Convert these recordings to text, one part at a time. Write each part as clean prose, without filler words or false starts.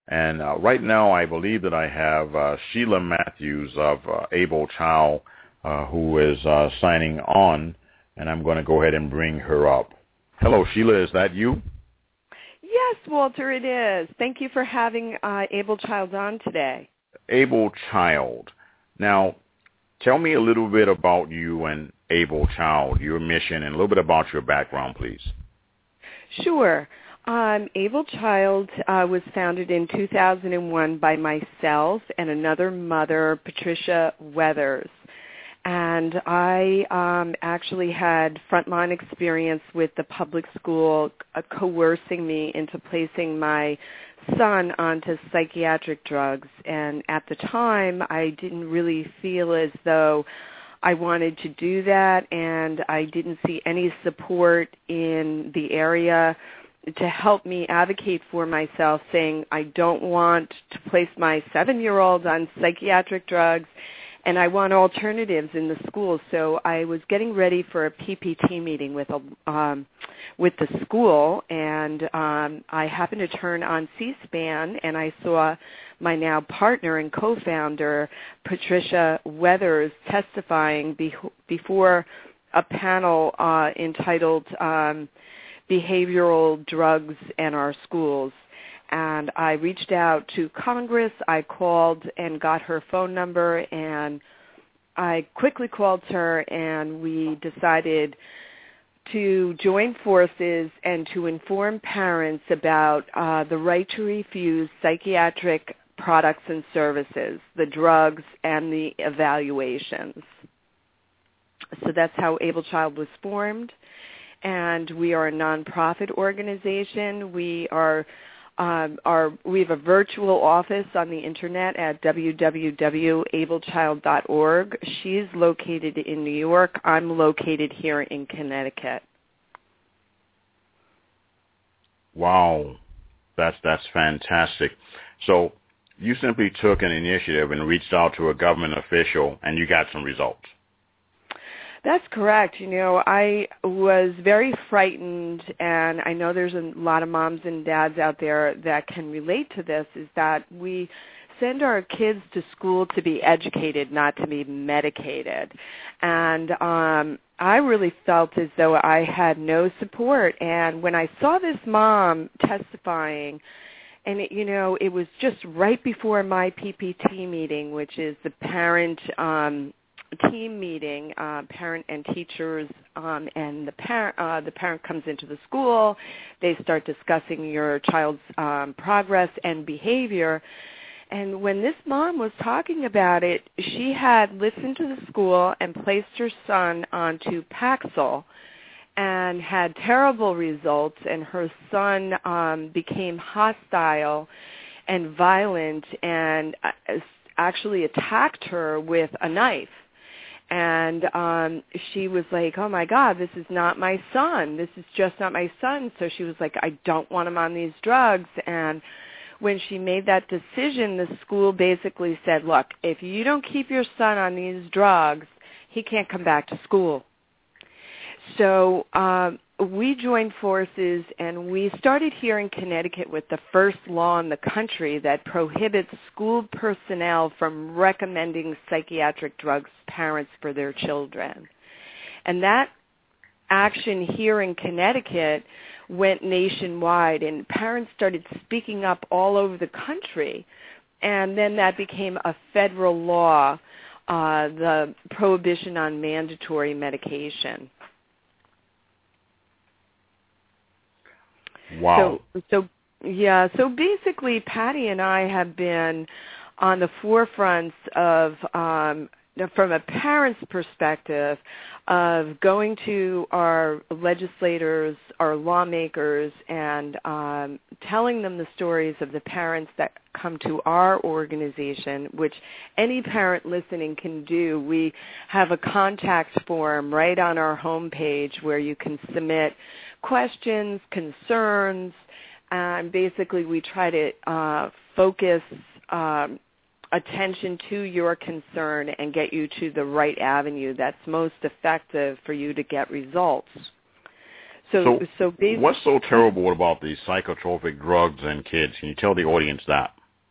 And right now, I believe that I have Sheila Matthews of Able Child who is signing on, and I'm going to go ahead and bring her up. Hello, Sheila, is that you? Yes, Walter, it is. Thank you for having Able Child on today. Able Child. Now, tell me a little bit about you and Able Child, your mission, and a little bit about your background, please. Sure. Able Child was founded in 2001 by myself and another mother, Patricia Weathers. And I actually had frontline experience with the public school coercing me into placing my son onto psychiatric drugs. And at the time, I didn't really feel as though I wanted to do that, and I didn't see any support in the area to help me advocate for myself, saying I don't want to place my 7-year-old on psychiatric drugs, and I want alternatives in the school. So I was getting ready for a PPT meeting with the school, and I happened to turn on C-SPAN, and I saw my now partner and co-founder, Patricia Weathers, testifying before a panel entitled Behavioral Drugs and Our Schools. And I reached out to Congress. I called and got her phone number, and I quickly called her, and we decided to join forces and to inform parents about the right to refuse psychiatric products and services, the drugs and the evaluations. So that's how Able Child was formed. And we are a nonprofit organization. We have a virtual office on the internet at www.ablechild.org. She's located in New York. I'm located here in Connecticut. Wow, that's fantastic. So you simply took an initiative and reached out to a government official, and you got some results. That's correct. You know, I was very frightened, and I know there's a lot of moms and dads out there that can relate to this, is that we send our kids to school to be educated, not to be medicated. And I really felt as though I had no support. And when I saw this mom testifying, and it was just right before my PPT meeting, which is the parent team meeting, parent and teachers, and the parent comes into the school. They start discussing your child's progress and behavior. And when this mom was talking about it, she had listened to the school and placed her son onto Paxil and had terrible results, and her son became hostile and violent and actually attacked her with a knife. And she was like, oh, my God, this is not my son. This is just not my son. So she was like, I don't want him on these drugs. And when she made that decision, the school basically said, look, if you don't keep your son on these drugs, he can't come back to school. So we joined forces, and we started here in Connecticut with the first law in the country that prohibits school personnel from recommending psychiatric drugs to parents for their children. And that action here in Connecticut went nationwide, and parents started speaking up all over the country. And then that became a federal law, the prohibition on mandatory medication. Wow. So basically, Patty and I have been on the forefronts of, from a parent's perspective, of going to our legislators, our lawmakers, and telling them the stories of the parents that come to our organization, which any parent listening can do. We have a contact form right on our homepage where you can submit questions, concerns, and basically we try to focus attention to your concern and get you to the right avenue that's most effective for you to get results. So what's so terrible about these psychotropic drugs in kids? Can you tell the audience that?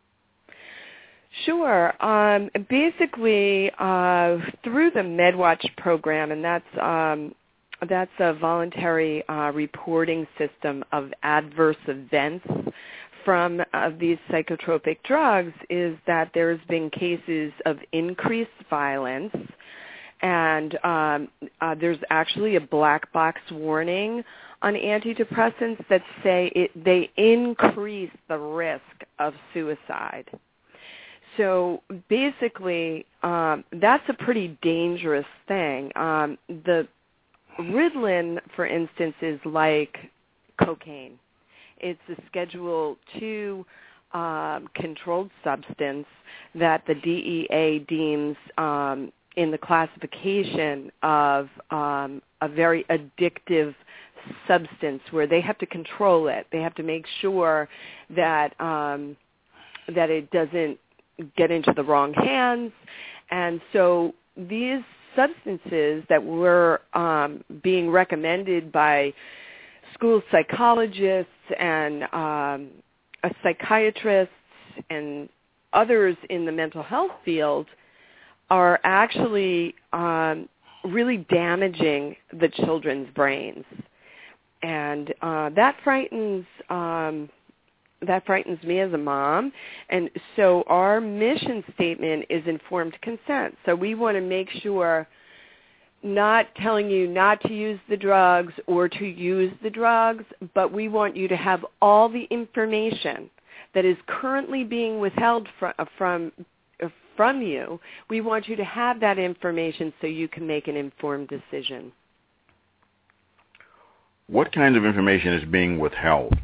Sure. Basically, through the MedWatch program, and that's a voluntary reporting system of adverse events from these psychotropic drugs, is that there's been cases of increased violence, and there's actually a black box warning on antidepressants that say they increase the risk of suicide. So basically, that's a pretty dangerous thing. The Ritalin, for instance, is like cocaine. It's a Schedule II controlled substance that the DEA deems in the classification of a very addictive substance, where they have to control it. They have to make sure that that it doesn't get into the wrong hands. And so these substances that were being recommended by school psychologists and psychiatrists and others in the mental health field are actually really damaging the children's brains. And that frightens me as a mom. And so our mission statement is informed consent. So we want to make sure, not telling you not to use the drugs or to use the drugs, but we want you to have all the information that is currently being withheld from you. We want you to have that information so you can make an informed decision. What kind of information is being withheld?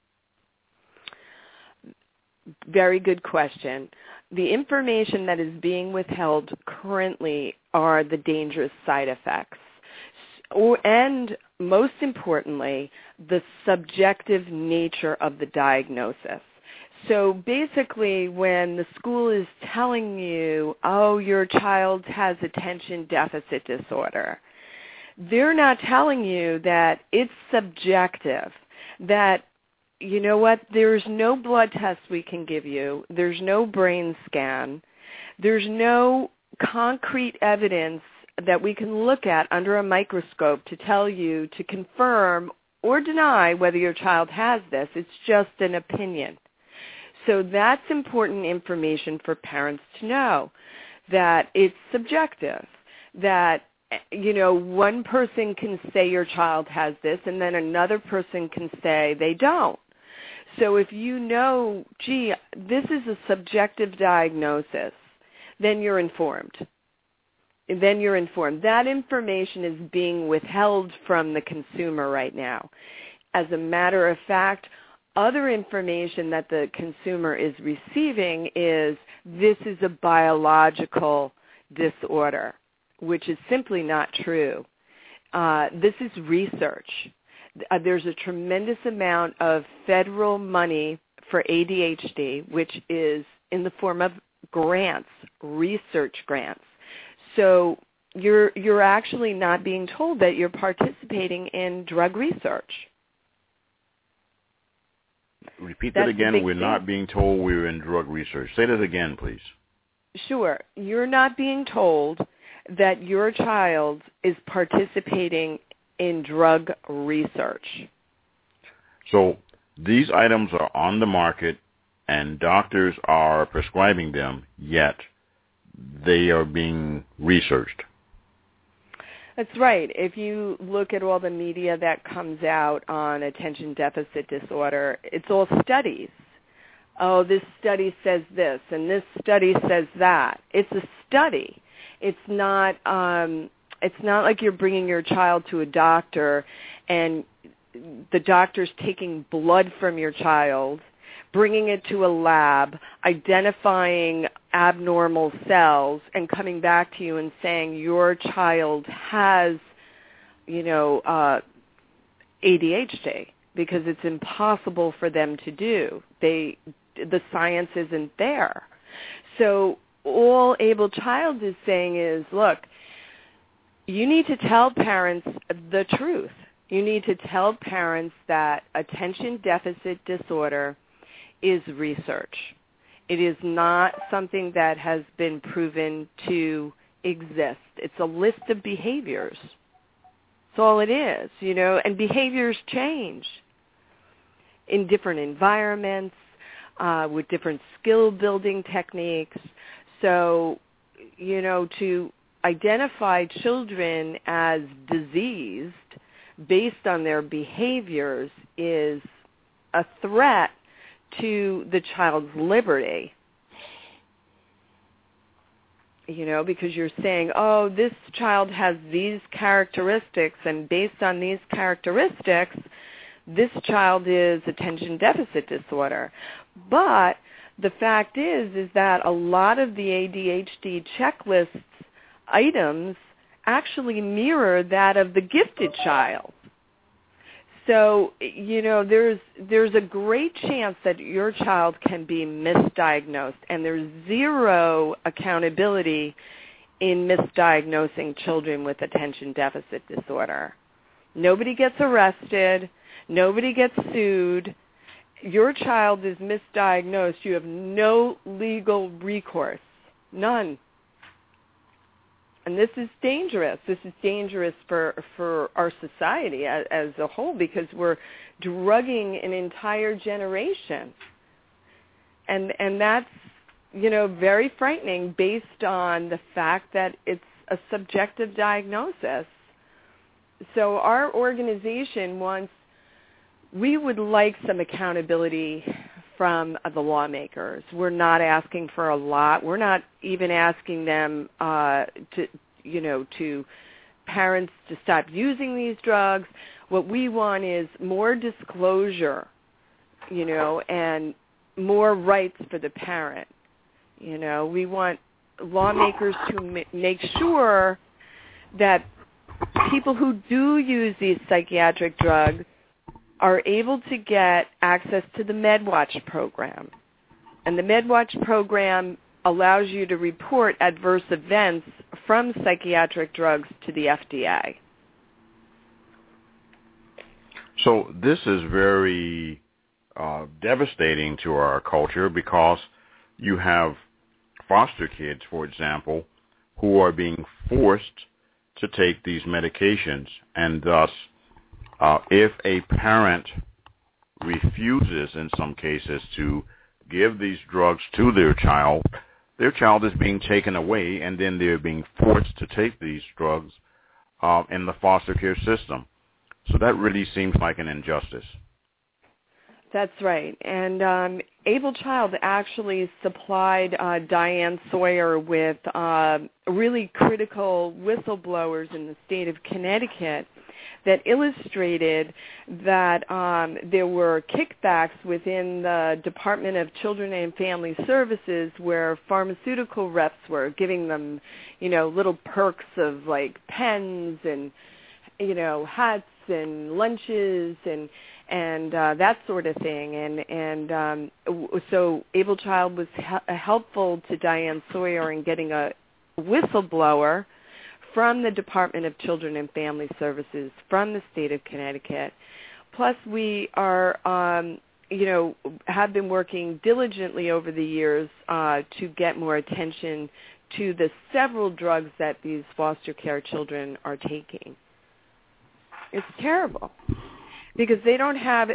Very good question. The information that is being withheld currently are the dangerous side effects, and most importantly, the subjective nature of the diagnosis. So basically, when the school is telling you, oh, your child has attention deficit disorder, they're not telling you that it's subjective, that, you know what, there's no blood test we can give you, there's no brain scan, there's no concrete evidence that we can look at under a microscope to tell you, to confirm or deny whether your child has this. It's just an opinion. So that's important information for parents to know, that it's subjective, that, you know, one person can say your child has this and then another person can say they don't. So if you know, gee, this is a subjective diagnosis, then you're informed. That information is being withheld from the consumer right now. As a matter of fact, other information that the consumer is receiving is, this is a biological disorder, which is simply not true. This is research. There's a tremendous amount of federal money for ADHD, which is in the form of grants, research grants. So you're actually not being told that you're participating in drug research. Repeat that again. We're not being told we're in drug research. Say that again, please. Sure. You're not being told that your child is participating in drug research. So these items are on the market and doctors are prescribing them, yet they are being researched. That's right. If you look at all the media that comes out on attention deficit disorder, it's all studies. Oh, this study says this, and this study says that. It's a study. It's not like you're bringing your child to a doctor and the doctor's taking blood from your child, bringing it to a lab, identifying abnormal cells, and coming back to you and saying your child has, ADHD, because it's impossible for them to do. The science isn't there. So all Able Child is saying is, look, you need to tell parents the truth. You need to tell parents that attention deficit disorder is research. It is not something that has been proven to exist. It's a list of behaviors. That's all it is, and behaviors change in different environments, with different skill-building techniques. So, to identify children as diseased based on their behaviors is a threat to the child's liberty. Because you're saying, oh, this child has these characteristics, and based on these characteristics, this child is attention deficit disorder. But the fact is that a lot of the ADHD checklist items actually mirror that of the gifted child. So, there's a great chance that your child can be misdiagnosed, and there's zero accountability in misdiagnosing children with attention deficit disorder. Nobody gets arrested. Nobody gets sued. Your child is misdiagnosed. You have no legal recourse. None. And this is dangerous. This is dangerous for our society as a whole, because we're drugging an entire generation. And that's, very frightening based on the fact that it's a subjective diagnosis. So our organization we would like some accountability from the lawmakers. We're not asking for a lot. We're not even asking them to parents to stop using these drugs. What we want is more disclosure, and more rights for the parent. We want lawmakers to make sure that people who do use these psychiatric drugs are able to get access to the MedWatch program. And the MedWatch program allows you to report adverse events from psychiatric drugs to the FDA. So this is very devastating to our culture, because you have foster kids, for example, who are being forced to take these medications, and thus if a parent refuses in some cases to give these drugs to their child is being taken away, and then they're being forced to take these drugs in the foster care system. So that really seems like an injustice. That's right. And Able Child actually supplied Diane Sawyer with really critical whistleblowers in the state of Connecticut that illustrated that there were kickbacks within the Department of Children and Family Services, where pharmaceutical reps were giving them, little perks of like pens and, hats and lunches and that sort of thing. And so Able Child was helpful to Diane Sawyer in getting a whistleblower from the Department of Children and Family Services from the state of Connecticut. Plus, we are, have been working diligently over the years to get more attention to the several drugs that these foster care children are taking. It's terrible because they don't have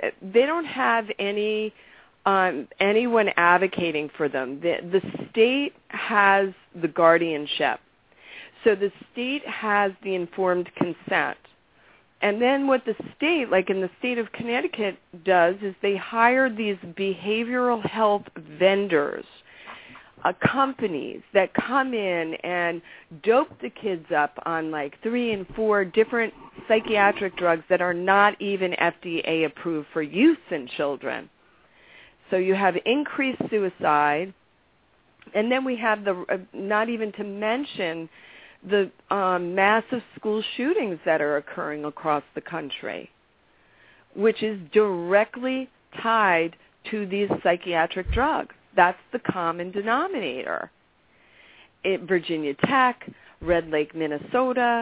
any anyone advocating for them. The state has the guardianship. So the state has the informed consent. And then what the state, like in the state of Connecticut, does is they hire these behavioral health vendors, companies that come in and dope the kids up on like 3 and 4 different psychiatric drugs that are not even FDA approved for use in children. So you have increased suicide, and then we have not even to mention the massive school shootings that are occurring across the country, which is directly tied to these psychiatric drugs. That's the common denominator. Virginia Tech, Red Lake, Minnesota,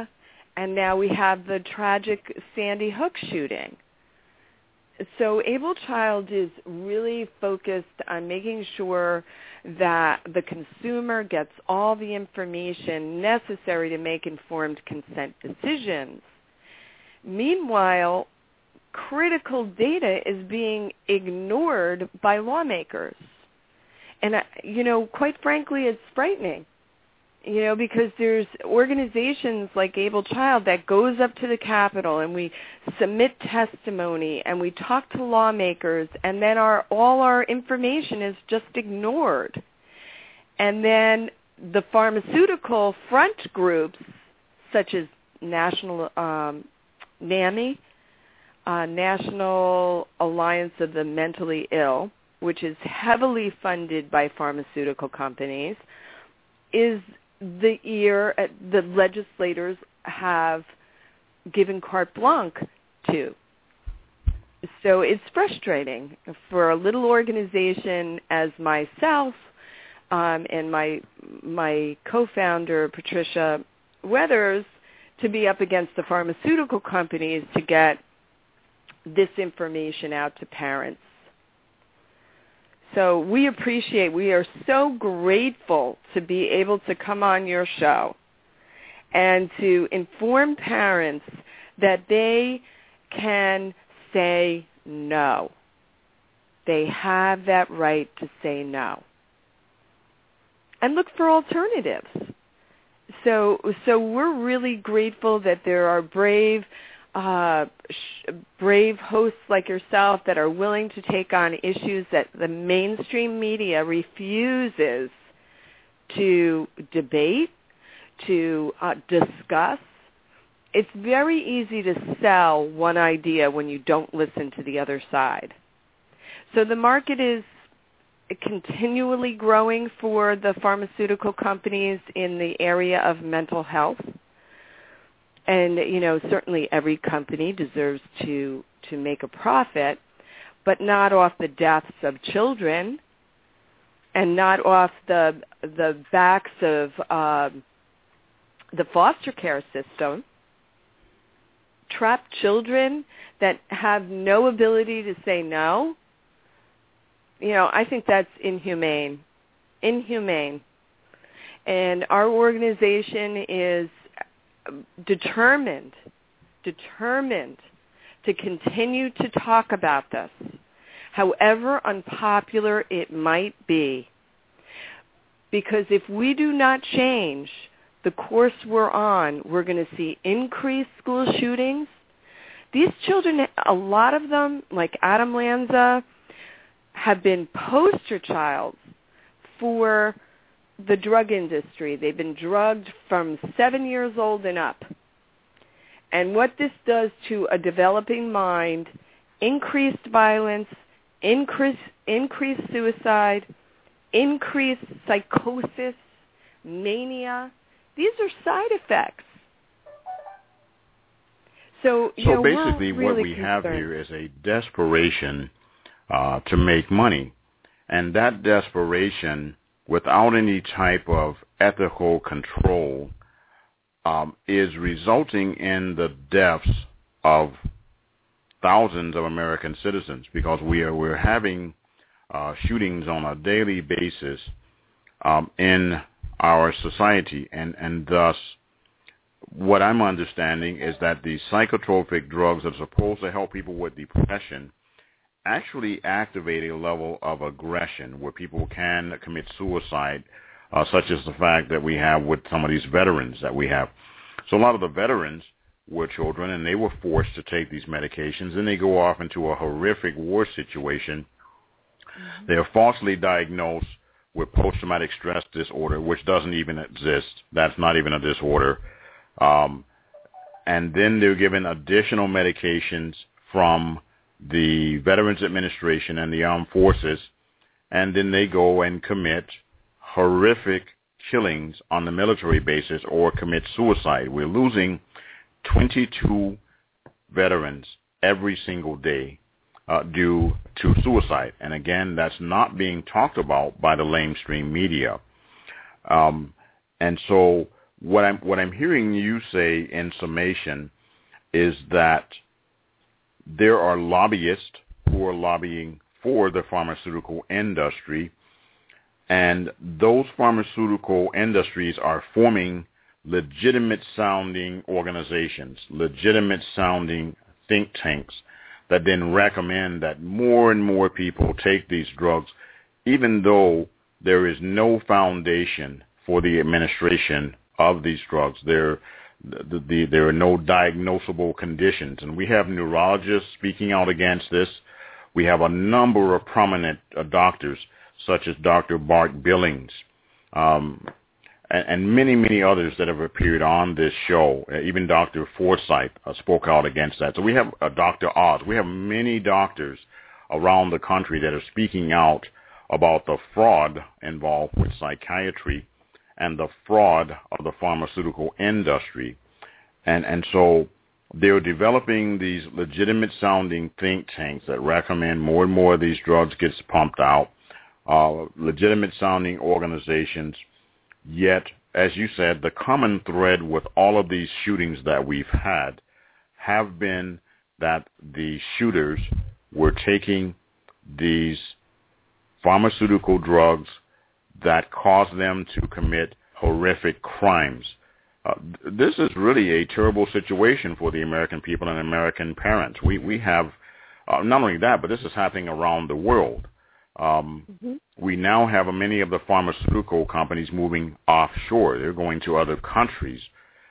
And now we have the tragic Sandy Hook shooting. So Able Child is really focused on making sure that the consumer gets all the information necessary to make informed consent decisions. Meanwhile, critical data is being ignored by lawmakers. And, quite frankly, it's frightening. Because there's organizations like Able Child that goes up to the Capitol and we submit testimony and we talk to lawmakers, and then all our information is just ignored. And then the pharmaceutical front groups, such as National NAMI, National Alliance of the Mentally Ill, which is heavily funded by pharmaceutical companies, is the legislators have given carte blanche to. So it's frustrating for a little organization as myself and my co-founder, Patricia Weathers, to be up against the pharmaceutical companies to get this information out to parents. So we are so grateful to be able to come on your show and to inform parents that they can say no. They have that right to say no. And look for alternatives. So we're really grateful that there are brave hosts like yourself that are willing to take on issues that the mainstream media refuses to debate, to discuss. It's very easy to sell one idea when you don't listen to the other side. So the market is continually growing for the pharmaceutical companies in the area of mental health. And, certainly every company deserves to make a profit, but not off the deaths of children and not off the backs of the foster care system. Trapped children that have no ability to say no, I think that's inhumane. And our organization is determined to continue to talk about this, however unpopular it might be. Because if we do not change the course we're on, we're going to see increased school shootings. These children, a lot of them, like Adam Lanza, have been poster childs for the drug industry. They've been drugged from 7 years old and up. And what this does to a developing mind, increased violence, increased suicide, increased psychosis, mania, these are side effects. So basically really what we have here is a desperation to make money. And that desperation, without any type of ethical control, is resulting in the deaths of thousands of American citizens, because we're having shootings on a daily basis in our society, and thus what I'm understanding is that the psychotropic drugs that are supposed to help people with depression actually activate a level of aggression where people can commit suicide, such as the fact that we have with some of these veterans that we have. So a lot of the veterans were children, and they were forced to take these medications, and they go off into a horrific war situation. Mm-hmm. They are falsely diagnosed with post-traumatic stress disorder, which doesn't even exist. That's not even a disorder. And then they're given additional medications from the Veterans Administration and the Armed Forces, and then they go and commit horrific killings on the military bases or commit suicide. We're losing 22 veterans every single day due to suicide. And again, that's not being talked about by the mainstream media. And so what I'm hearing you say in summation is that there are lobbyists who are lobbying for the pharmaceutical industry, and those pharmaceutical industries are forming legitimate-sounding organizations, legitimate-sounding think tanks that then recommend that more and more people take these drugs, even though there is no foundation for the administration of these drugs. There are no diagnosable conditions. And we have neurologists speaking out against this. We have a number of prominent doctors, such as Dr. Bart Billings, and many, many others that have appeared on this show. Even Dr. Forsythe spoke out against that. So we have Dr. Oz. We have many doctors around the country that are speaking out about the fraud involved with psychiatry and the fraud of the pharmaceutical industry. And so they're developing these legitimate-sounding think tanks that recommend more and more of these drugs gets pumped out, legitimate-sounding organizations. Yet, as you said, the common thread with all of these shootings that we've had have been that the shooters were taking these pharmaceutical drugs that cause them to commit horrific crimes. This is really a terrible situation for the American people and American parents. We have, not only that, but this is happening around the world. We now have many of the pharmaceutical companies moving offshore. They're going to other countries.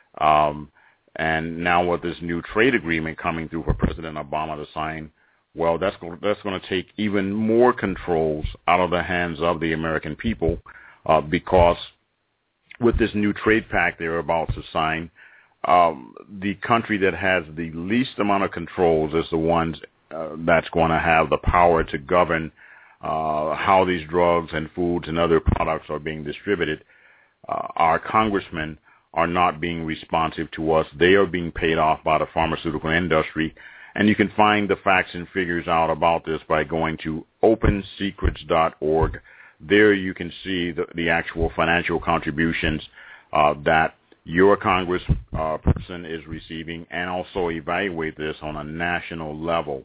And now with this new trade agreement coming through for President Obama to sign, well, that's going to take even more controls out of the hands of the American people, because with this new trade pact they're about to sign, the country that has the least amount of controls is the ones that's going to have the power to govern how these drugs and foods and other products are being distributed. Our congressmen are not being responsive to us. They are being paid off by the pharmaceutical industry. And you can find the facts and figures out about this by going to opensecrets.org. There you can see the actual financial contributions that your congressperson is receiving, and also evaluate this on a national level.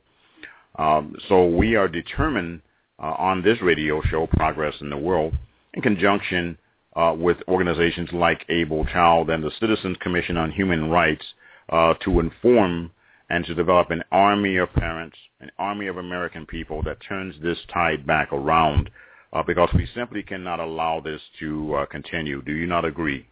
So we are determined on this radio show, Progress in the World, in conjunction with organizations like Able Child and the Citizens Commission on Human Rights, to inform and to develop an army of parents, an army of American people that turns this tide back around, because we simply cannot allow this to continue. Do you not agree?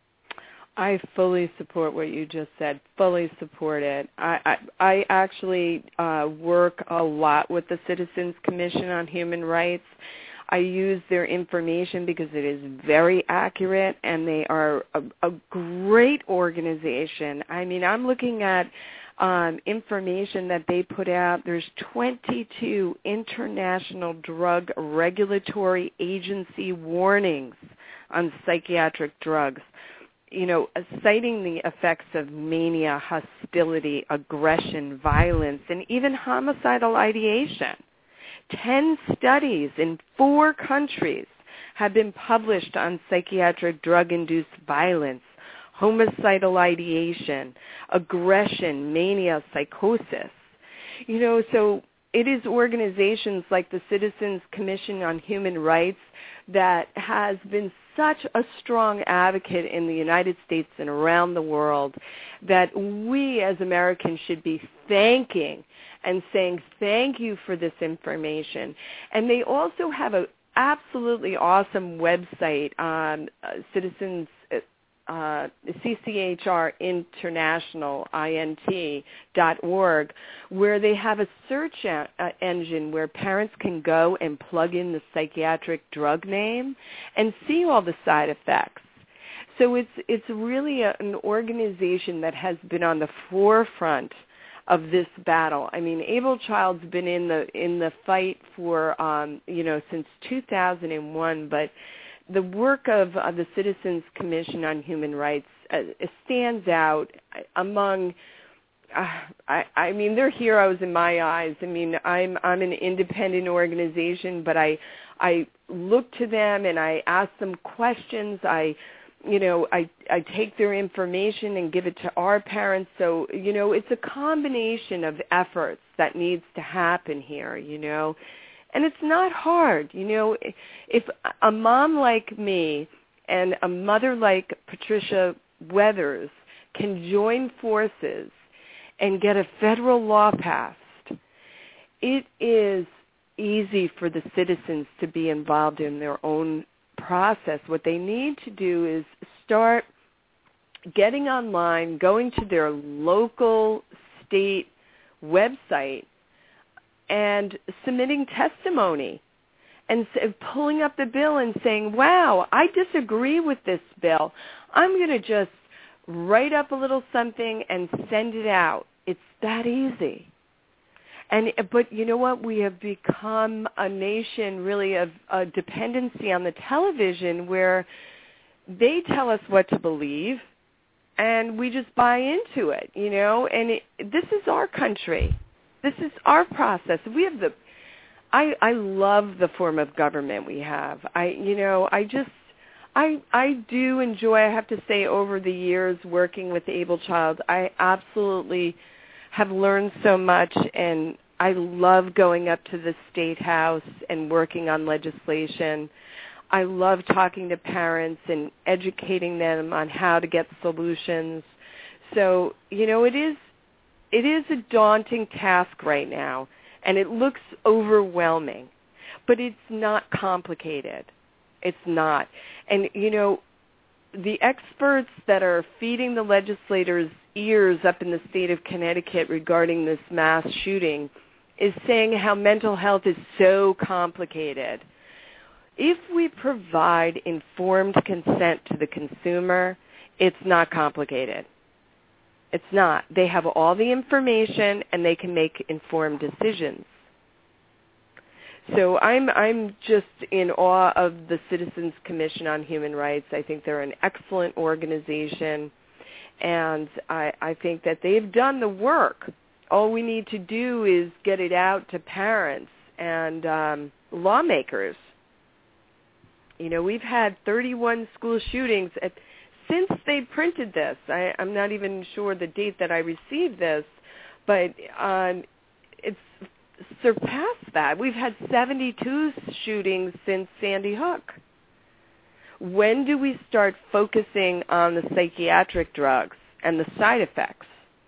I fully support what you just said, fully support it. I actually work a lot with the Citizens Commission on Human Rights. I use their information because it is very accurate, and they are a great organization. I mean, I'm looking at information that they put out. There's 22 international drug regulatory agency warnings on psychiatric drugs, you know, citing the effects of mania, hostility, aggression, violence, and even homicidal ideation. 10 studies in 4 countries have been published on psychiatric drug-induced violence, homicidal ideation, aggression, mania, psychosis. You know, so it is organizations like the Citizens Commission on Human Rights that has been such a strong advocate in the United States and around the world that we as Americans should be thanking and saying thank you for this information. And they also have an absolutely awesome website on Citizens CCHR International, INT.org, where they have a search engine where parents can go and plug in the psychiatric drug name and see all the side effects. So it's really an organization that has been on the forefront of this battle. I mean, Able Child's been in the fight for since 2001, but the work of the Citizens Commission on Human Rights stands out among, I mean, they're heroes in my eyes. I mean, I'm an independent organization, but I look to them and I ask them questions. I I take their information and give it to our parents. So, it's a combination of efforts that needs to happen here, and it's not hard. If a mom like me and a mother like Patricia Weathers can join forces and get a federal law passed, it is easy for the citizens to be involved in their own process. What they need to do is start getting online, going to their local state website and submitting testimony and pulling up the bill and saying, wow, I disagree with this bill. I'm going to just write up a little something and send it out. It's that easy. But you know what? We have become a nation really of a dependency on the television where they tell us what to believe and we just buy into it, and this is our country. This is our process. We have I love the form of government we have. I do enjoy, I have to say, over the years working with the Able Child, I absolutely have learned so much, and I love going up to the State House and working on legislation. I love talking to parents and educating them on how to get solutions. So, it is a daunting task right now, and it looks overwhelming, but it's not complicated. It's not. And, the experts that are feeding the legislators' ears up in the state of Connecticut regarding this mass shooting is saying how mental health is so complicated. If we provide informed consent to the consumer, it's not complicated. It's not. They have all the information and they can make informed decisions. So I'm just in awe of the Citizens Commission on Human Rights. I think they're an excellent organization, and I think that they've done the work. All we need to do is get it out to parents and lawmakers. We've had 31 school shootings since they printed this. I'm not even sure the date that I received this, but it's surpassed that. We've had 72 shootings since Sandy Hook. When do we start focusing on the psychiatric drugs and the side effects?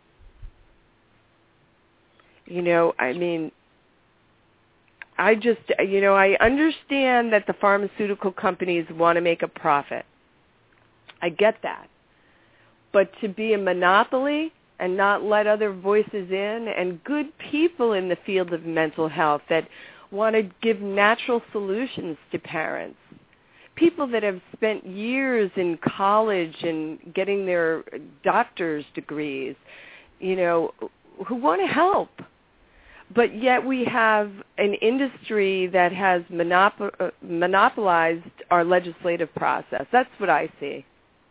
I understand that the pharmaceutical companies want to make a profit. I get that. But to be a monopoly and not let other voices in, and good people in the field of mental health that want to give natural solutions to parents, people that have spent years in college and getting their doctor's degrees, who want to help. But yet we have an industry that has monopolized our legislative process. That's what I see.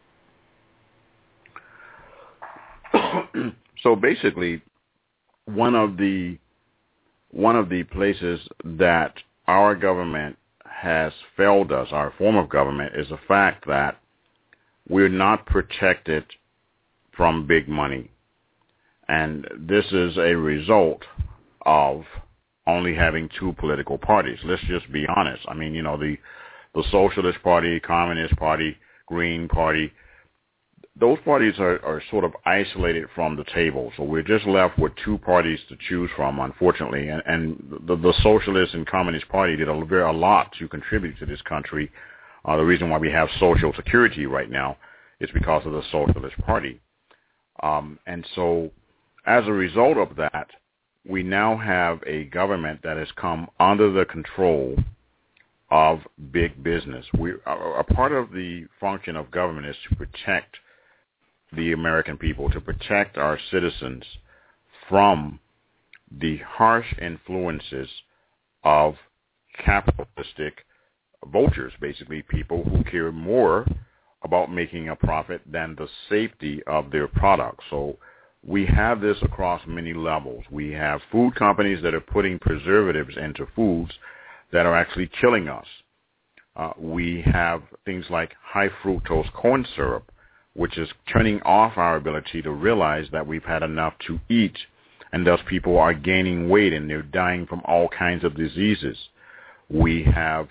So basically, one of the places that our government has failed us, our form of government, is the fact that we're not protected from big money. And this is a result of only having two political parties. Let's just be honest. The Socialist Party, Communist Party, Green Party, those parties are sort of isolated from the table. So we're just left with two parties to choose from, unfortunately. And the Socialist and Communist Party did a lot to contribute to this country. The reason why we have Social Security right now is because of the Socialist Party. And so as a result of that, we now have a government that has come under the control of big business. A part of the function of government is to protect the American people, to protect our citizens from the harsh influences of capitalistic vultures, basically people who care more about making a profit than the safety of their products. So we have this across many levels. We have food companies that are putting preservatives into foods that are actually killing us. We have things like high fructose corn syrup, which is turning off our ability to realize that we've had enough to eat, and thus people are gaining weight and they're dying from all kinds of diseases. We have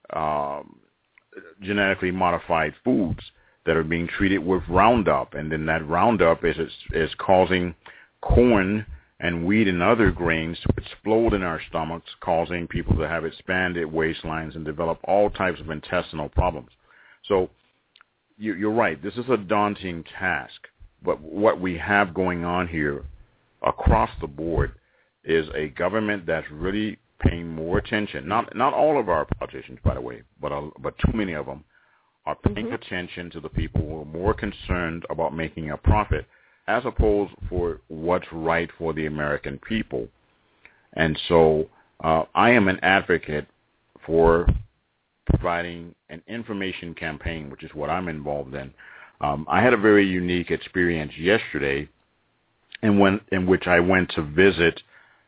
genetically modified foods that are being treated with Roundup, and then that Roundup is causing corn and wheat and other grains to explode in our stomachs, causing people to have expanded waistlines and develop all types of intestinal problems. So you're right. This is a daunting task. But what we have going on here across the board is a government that's really paying more attention. Not all of our politicians, by the way, but too many of them are paying attention to the people who are more concerned about making a profit as opposed for what's right for the American people. And so I am an advocate for providing an information campaign, which is what I'm involved in. I had a very unique experience yesterday in which I went to visit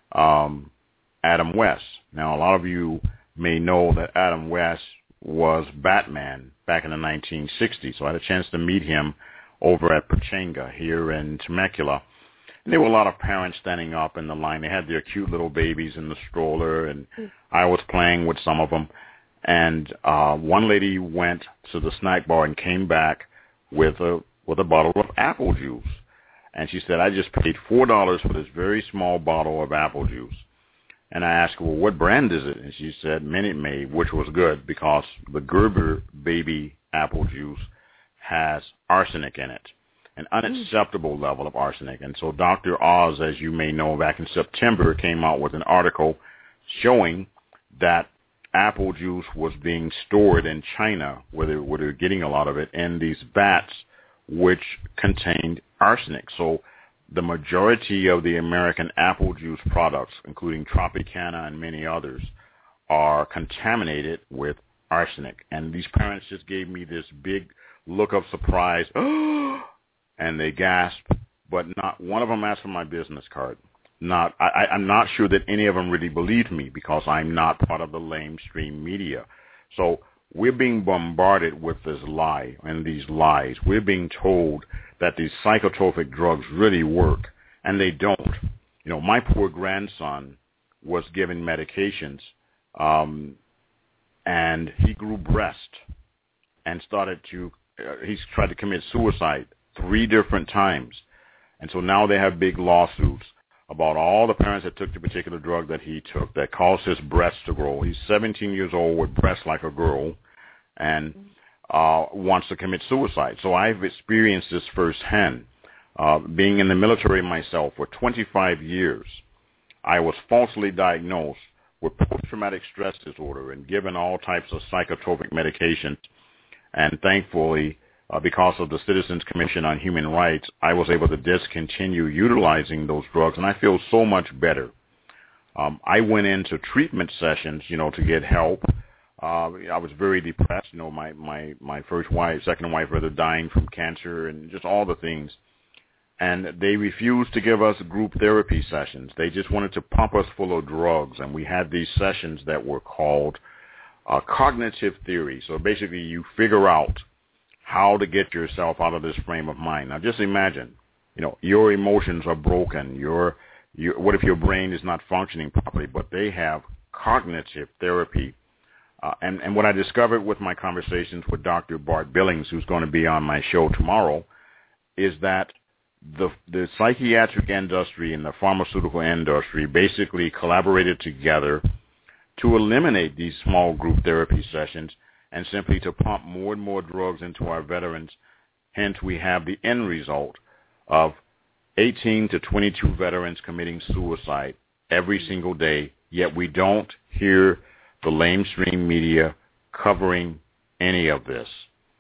Adam West. Now, a lot of you may know that Adam West was Batman back in the 1960s, so I had a chance to meet him over at Pechanga here in Temecula. And there were a lot of parents standing up in the line. They had their cute little babies in the stroller, and I was playing with some of them. And one lady went to the snack bar and came back with a bottle of apple juice. And she said, I just paid $4 for this very small bottle of apple juice. And I asked her, well, what brand is it? And she said Minute Maid, which was good because the Gerber baby apple juice has arsenic in it, an unacceptable level of arsenic. And so Dr. Oz, as you may know, back in September came out with an article showing that apple juice was being stored in China, where they're getting a lot of it, in these vats which contained arsenic. So the majority of the American apple juice products, including Tropicana and many others, are contaminated with arsenic. And these parents just gave me this big look of surprise, and they gasped, but not one of them asked for my business card. I'm not sure that any of them really believed me because I'm not part of the lamestream media. So we're being bombarded with this lie and these lies. We're being told that these psychotropic drugs really work, and they don't. You know, my poor grandson was given medications, and he grew breast and he's tried to commit suicide 3 different times. And so now they have big lawsuits about all the parents that took the particular drug that he took that caused his breasts to grow. He's 17 years old with breasts like a girl and wants to commit suicide. So I've experienced this firsthand. Being in the military myself for 25 years, I was falsely diagnosed with post-traumatic stress disorder and given all types of psychotropic medications. And thankfully, because of the Citizens Commission on Human Rights, I was able to discontinue utilizing those drugs, and I feel so much better. I went into treatment sessions, to get help. I was very depressed. My first wife, second wife, rather, dying from cancer and just all the things. And they refused to give us group therapy sessions. They just wanted to pump us full of drugs, and we had these sessions that were called cognitive theory. So basically you figure out how to get yourself out of this frame of mind. Now just imagine, your emotions are broken. What if your brain is not functioning properly? But they have cognitive therapy. And what I discovered with my conversations with Dr. Bart Billings, who's going to be on my show tomorrow, is that the psychiatric industry and the pharmaceutical industry basically collaborated together to eliminate these small group therapy sessions and simply to pump more and more drugs into our veterans. Hence, we have the end result of 18 to 22 veterans committing suicide every single day, yet we don't hear the lamestream media covering any of this.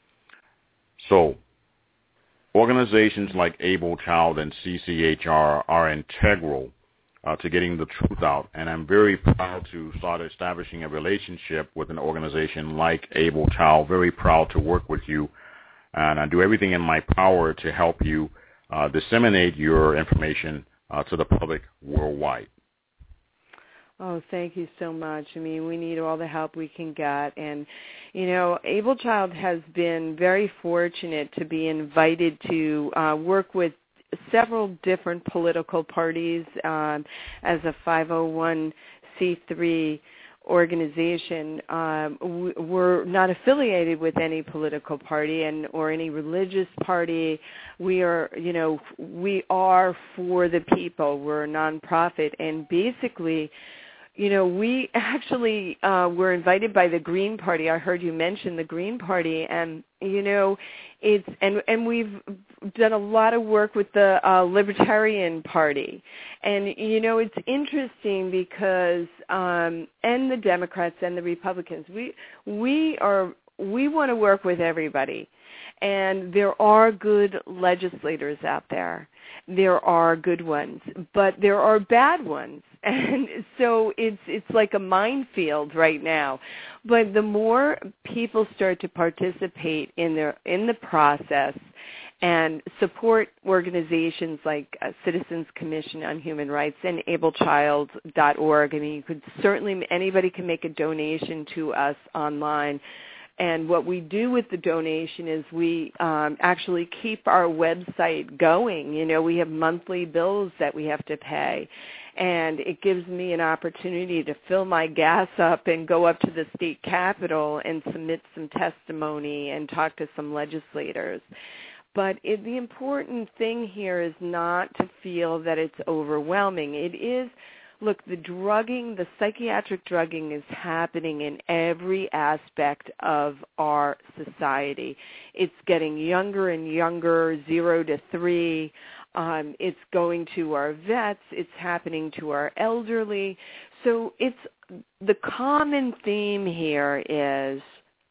So, organizations like Able Child and CCHR are integral to getting the truth out, and I'm very proud to start establishing a relationship with an organization like Able Child. Very proud to work with you, and I do everything in my power to help you disseminate your information to the public worldwide. Oh, thank you so much. I mean, we need all the help we can get. And, you know, Able Child has been very fortunate to be invited to work with several different political parties as a 501c3 organization. We're not affiliated with any political party or any religious party. We are, you know, we are for the people. We're a nonprofit, and basically, you know, we actually were invited by the Green Party. I heard you mention the Green Party, and you know, it's and we've done a lot of work with the Libertarian Party, and you know, it's interesting because and the Democrats and the Republicans, we want to work with everybody, and there are good legislators out there. There are good ones, but there are bad ones. And so it's like a minefield right now. But the more people start to participate in the process and support organizations like Citizens Commission on Human Rights and ablechild.org, I mean, you could certainly, anybody can make a donation to us online. And what we do with the donation is we actually keep our website going. You know, we have monthly bills that we have to pay. And it gives me an opportunity to fill my gas up and go up to the state capitol and submit some testimony and talk to some legislators. But the important thing here is not to feel that it's overwhelming. It is. Look, the psychiatric drugging is happening in every aspect of our society. It's getting younger and younger, 0 to 3. It's going to our vets. It's happening to our elderly. So the common theme here is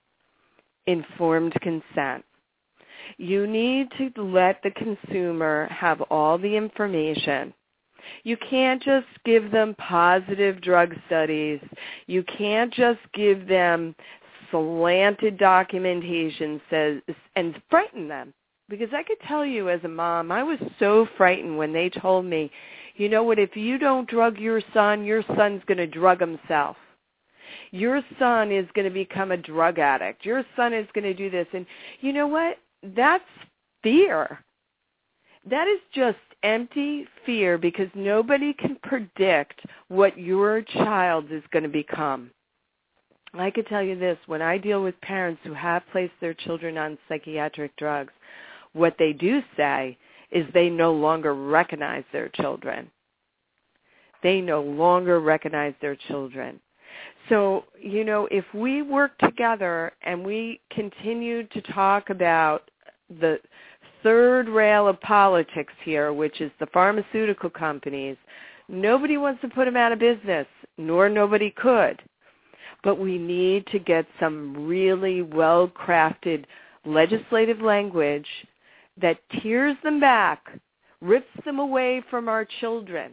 informed consent. You need to let the consumer have all the information. You can't just give them positive drug studies. You can't just give them slanted documentation and frighten them. Because I could tell you as a mom, I was so frightened when they told me, you know what, if you don't drug your son's going to drug himself. Your son is going to become a drug addict. Your son is going to do this. And you know what? That's fear. That is just empty fear because nobody can predict what your child is going to become. I could tell you this, when I deal with parents who have placed their children on psychiatric drugs, what they do say is they no longer recognize their children. They no longer recognize their children. So, you know, if we work together and we continue to talk about the third rail of politics here, which is the pharmaceutical companies, nobody wants to put them out of business, nor nobody could. But we need to get some really well-crafted legislative language that tears them back, rips them away from our children,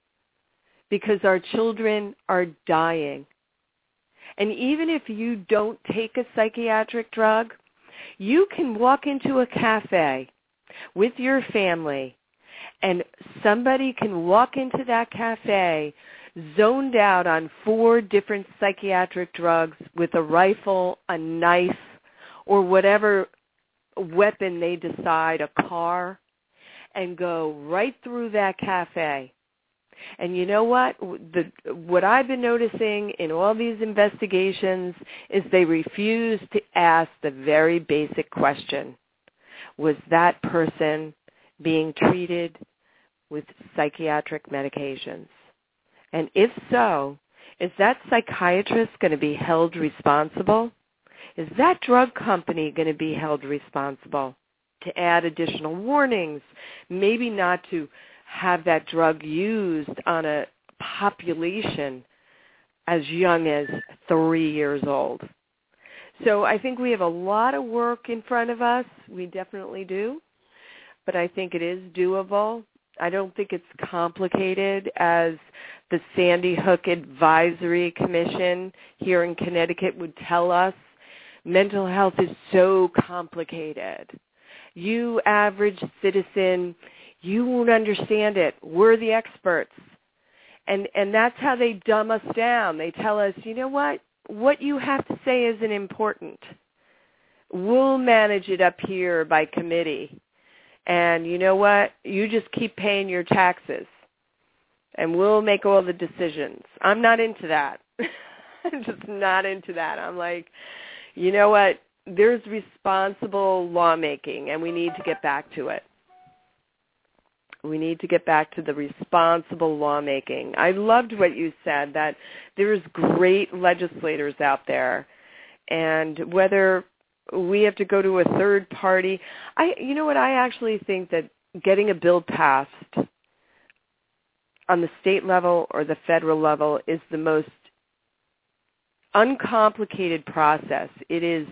because our children are dying. And even if you don't take a psychiatric drug, you can walk into a cafe with your family and somebody can walk into that cafe zoned out on 4 different psychiatric drugs with a rifle, a knife, or whatever weapon they decide, a car, and go right through that cafe. And you know what? What I've been noticing in all these investigations is they refuse to ask the very basic question. Was that person being treated with psychiatric medications? And if so, is that psychiatrist going to be held responsible? Is that drug company going to be held responsible to add additional warnings, maybe not to have that drug used on a population as young as 3 years old? So I think we have a lot of work in front of us. We definitely do. But I think it is doable. I don't think it's complicated as the Sandy Hook Advisory Commission here in Connecticut would tell us. Mental health is so complicated. You average citizen, you won't understand it. We're the experts. And that's how they dumb us down. They tell us, you know what you have to say isn't important. We'll manage it up here by committee. And you know what? You just keep paying your taxes, and we'll make all the decisions. I'm not into that. I'm just not into that. I'm like, you know what? There's responsible lawmaking, and we need to get back to it. We need to get back to the responsible lawmaking. I loved what you said, that there's great legislators out there, and whether we have to go to a third party. You know what? I actually think that getting a bill passed on the state level or the federal level is the most uncomplicated process. It's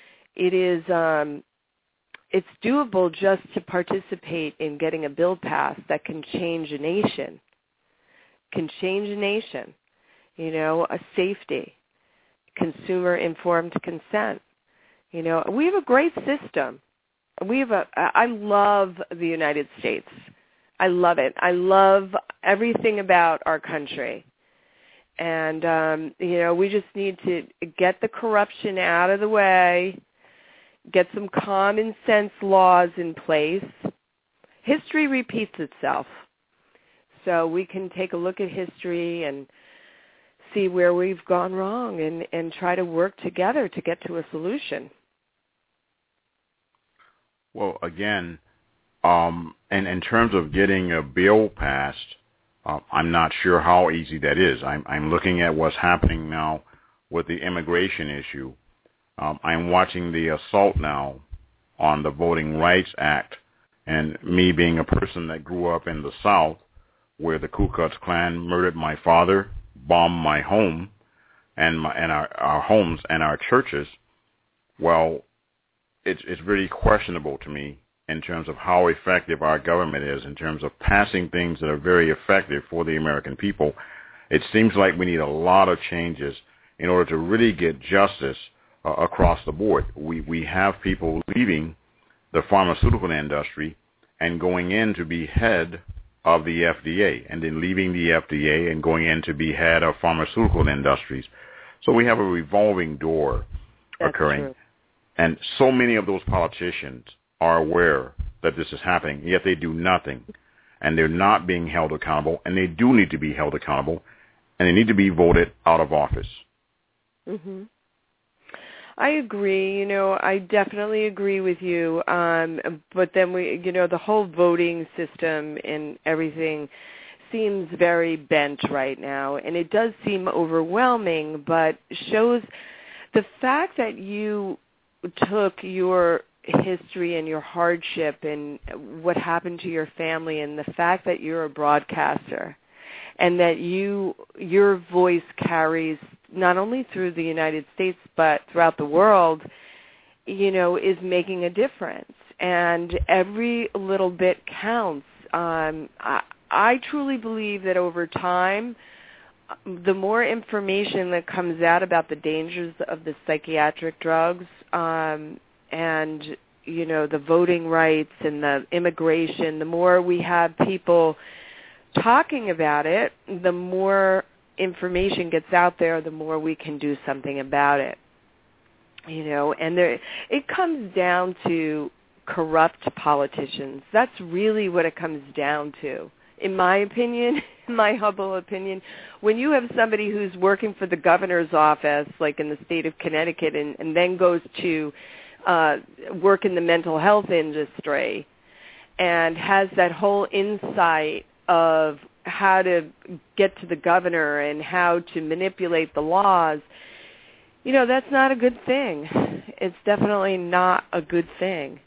doable just to participate in getting a bill passed that can change a nation. You know, a safety, consumer informed consent. You know, we have a great system. I love the United States. I love it. I love everything about our country. And, you know, we just need to get the corruption out of the way, get some common sense laws in place. History repeats itself. So we can take a look at history and see where we've gone wrong and try to work together to get to a solution. Well, again, and in terms of getting a bill passed, I'm not sure how easy that is. I'm looking at what's happening now with the immigration issue. I'm watching the assault now on the Voting Rights Act, and me being a person that grew up in the South where the Ku Klux Klan murdered my father, bombed my home and our homes and our churches, well, it's really questionable to me in terms of how effective our government is in terms of passing things that are very effective for the American people. It seems like we need a lot of changes in order to really get justice across the board. We have people leaving the pharmaceutical industry and going in to be head of the FDA, and then leaving the FDA and going in to be head of pharmaceutical industries. So we have a revolving door occurring. True. And so many of those politicians are aware that this is happening, yet they do nothing. And they're not being held accountable, and they do need to be held accountable, and they need to be voted out of office. Mm-hmm. I agree. You know, I definitely agree with you. But then the whole voting system and everything seems very bent right now, and it does seem overwhelming, but shows the fact that you took your history and your hardship and what happened to your family, and the fact that you're a broadcaster and that your voice carries not only through the United States but throughout the world, you know, is making a difference. And every little bit counts. I truly believe that over time, the more information that comes out about the dangers of the psychiatric drugs and, you know, the voting rights and the immigration, the more we have people talking about it, the more information gets out there, the more we can do something about it. You know, and it comes down to corrupt politicians. That's really what it comes down to. In my opinion, my humble opinion, when you have somebody who's working for the governor's office, like in the state of Connecticut, and then goes to work in the mental health industry and has that whole insight of how to get to the governor and how to manipulate the laws, you know, that's not a good thing. It's definitely not a good thing.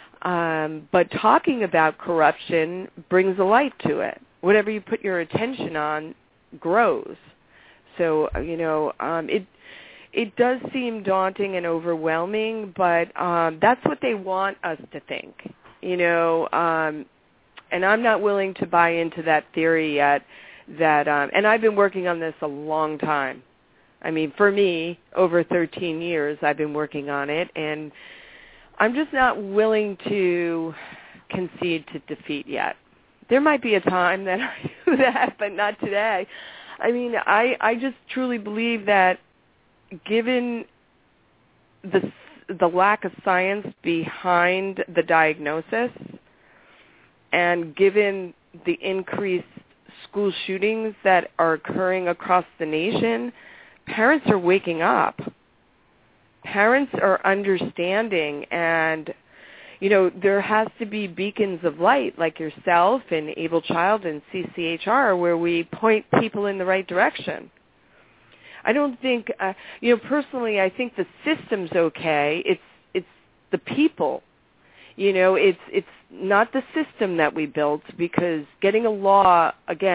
But talking about corruption brings a light to it. Whatever you put your attention on grows. So, you know, it does seem daunting and overwhelming, but that's what they want us to think, you know. And I'm not willing to buy into that theory yet. And I've been working on this a long time. I mean, for me, over 13 years I've been working on it, and I'm just not willing to concede to defeat yet. There might be a time that I do that, but not today. I mean, I just truly believe that given the lack of science behind the diagnosis and given the increased school shootings that are occurring across the nation, parents are waking up. Parents are understanding, and there has to be beacons of light like yourself and Able Child and CCHR where we point people in the right direction. I don't think, personally, I think the system's okay. It's the people. It's not the system that we built, because getting a law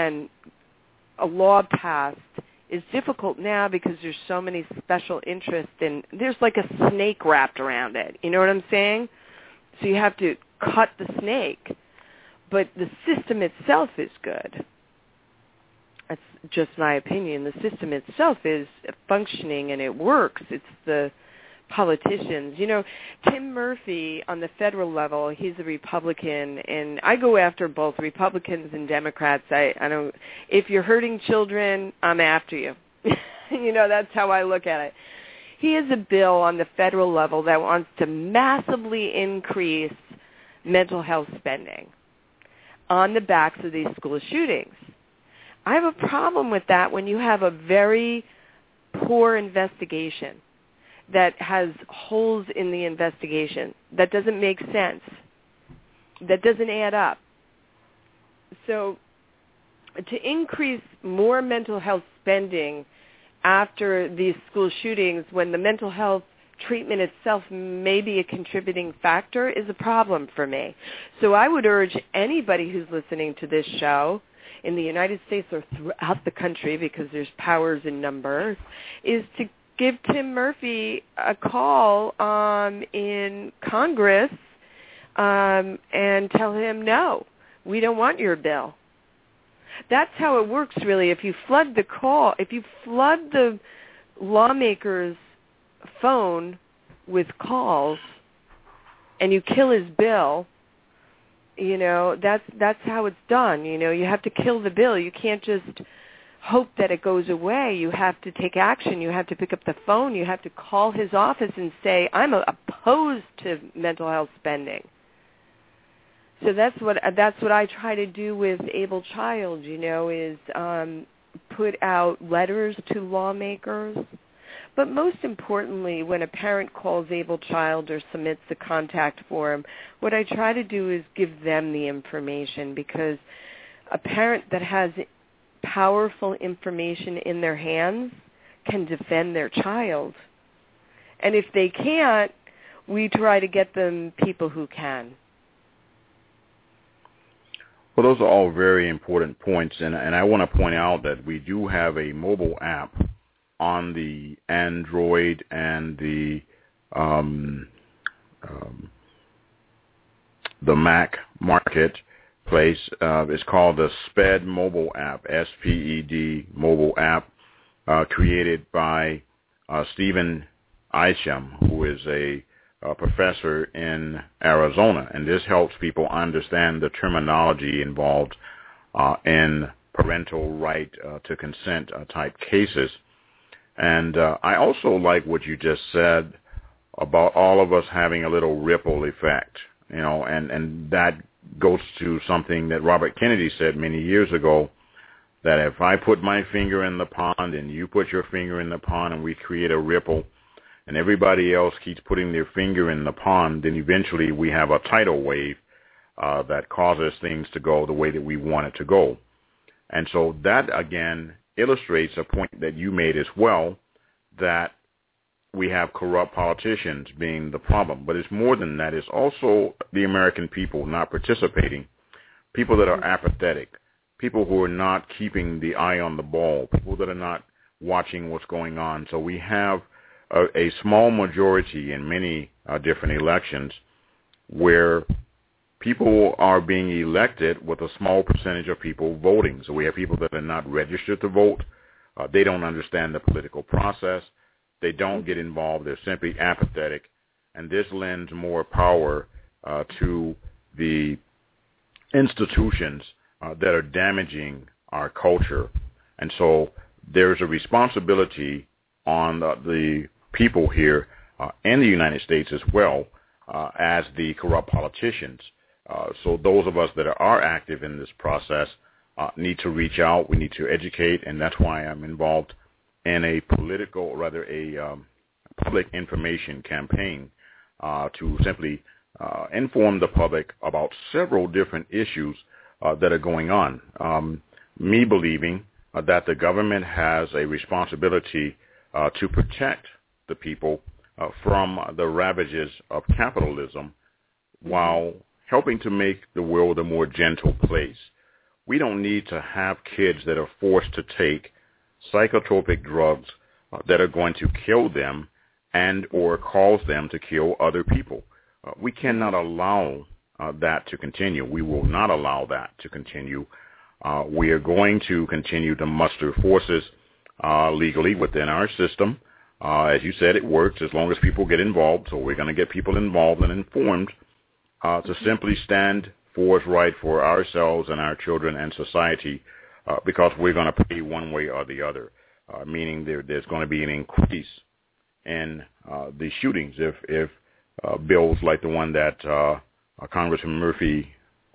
passed is difficult now because there's so many special interests, and there's like a snake wrapped around it. You know what I'm saying? So you have to cut the snake. But the system itself is good. That's just my opinion. The system itself is functioning and it works. It's the politicians. Tim Murphy on the federal level, he's a Republican, and I go after both Republicans and Democrats. I don't. If you're hurting children, I'm after you. That's how I look at it. He has a bill on the federal level that wants to massively increase mental health spending on the backs of these school shootings. I have a problem with that when you have a very poor investigation that has holes in the investigation. That doesn't make sense. That doesn't add up. So to increase more mental health spending after these school shootings, when the mental health treatment itself may be a contributing factor, is a problem for me. So I would urge anybody who's listening to this show in the United States or throughout the country, because there's powers in numbers, is to give Tim Murphy a call in Congress and tell him, no, we don't want your bill. That's how it works, really. If you flood the lawmaker's phone with calls and you kill his bill, that's how it's done. You have to kill the bill. You can't just hope that it goes away. You have to take action. You have to pick up the phone. You have to call his office and say, I'm opposed to mental health spending. So that's what I try to do with Able Child, is put out letters to lawmakers. But most importantly, when a parent calls Able Child or submits a contact form, what I try to do is give them the information, because a parent that has powerful information in their hands can defend their child. And if they can't, we try to get them people who can. Well, those are all very important points, and I want to point out that we do have a mobile app on the Android and the Mac marketplace. It's called the SPED mobile app, SPED mobile app, created by Stephen Isham, who is a professor in Arizona, and this helps people understand the terminology involved in parental right to consent type cases. And I also like what you just said about all of us having a little ripple effect, and that goes to something that Robert Kennedy said many years ago, that if I put my finger in the pond and you put your finger in the pond and we create a ripple, and everybody else keeps putting their finger in the pond, then eventually we have a tidal wave that causes things to go the way that we want it to go. And so that, again, illustrates a point that you made as well, that we have corrupt politicians being the problem. But it's more than that. It's also the American people not participating, people that are apathetic, people who are not keeping the eye on the ball, people that are not watching what's going on. So we have a small majority in many different elections where people are being elected with a small percentage of people voting. So we have people that are not registered to vote. They don't understand the political process. They don't get involved. They're simply apathetic. And this lends more power to the institutions that are damaging our culture. And so there's a responsibility on the people here in the United States as well as the corrupt politicians. So those of us that are active in this process need to reach out. We need to educate, and that's why I'm involved in a public information campaign to simply inform the public about several different issues that are going on. Me believing that the government has a responsibility to protect the people from the ravages of capitalism while helping to make the world a more gentle place. We don't need to have kids that are forced to take psychotropic drugs that are going to kill them and or cause them to kill other people. We cannot allow that to continue. We will not allow that to continue. We are going to continue to muster forces legally within our system. As you said, it works as long as people get involved, so we're going to get people involved and informed to simply stand for what's right for ourselves and our children and society, because we're going to pay one way or the other, meaning there's going to be an increase in the shootings if bills like the one that Congressman Murphy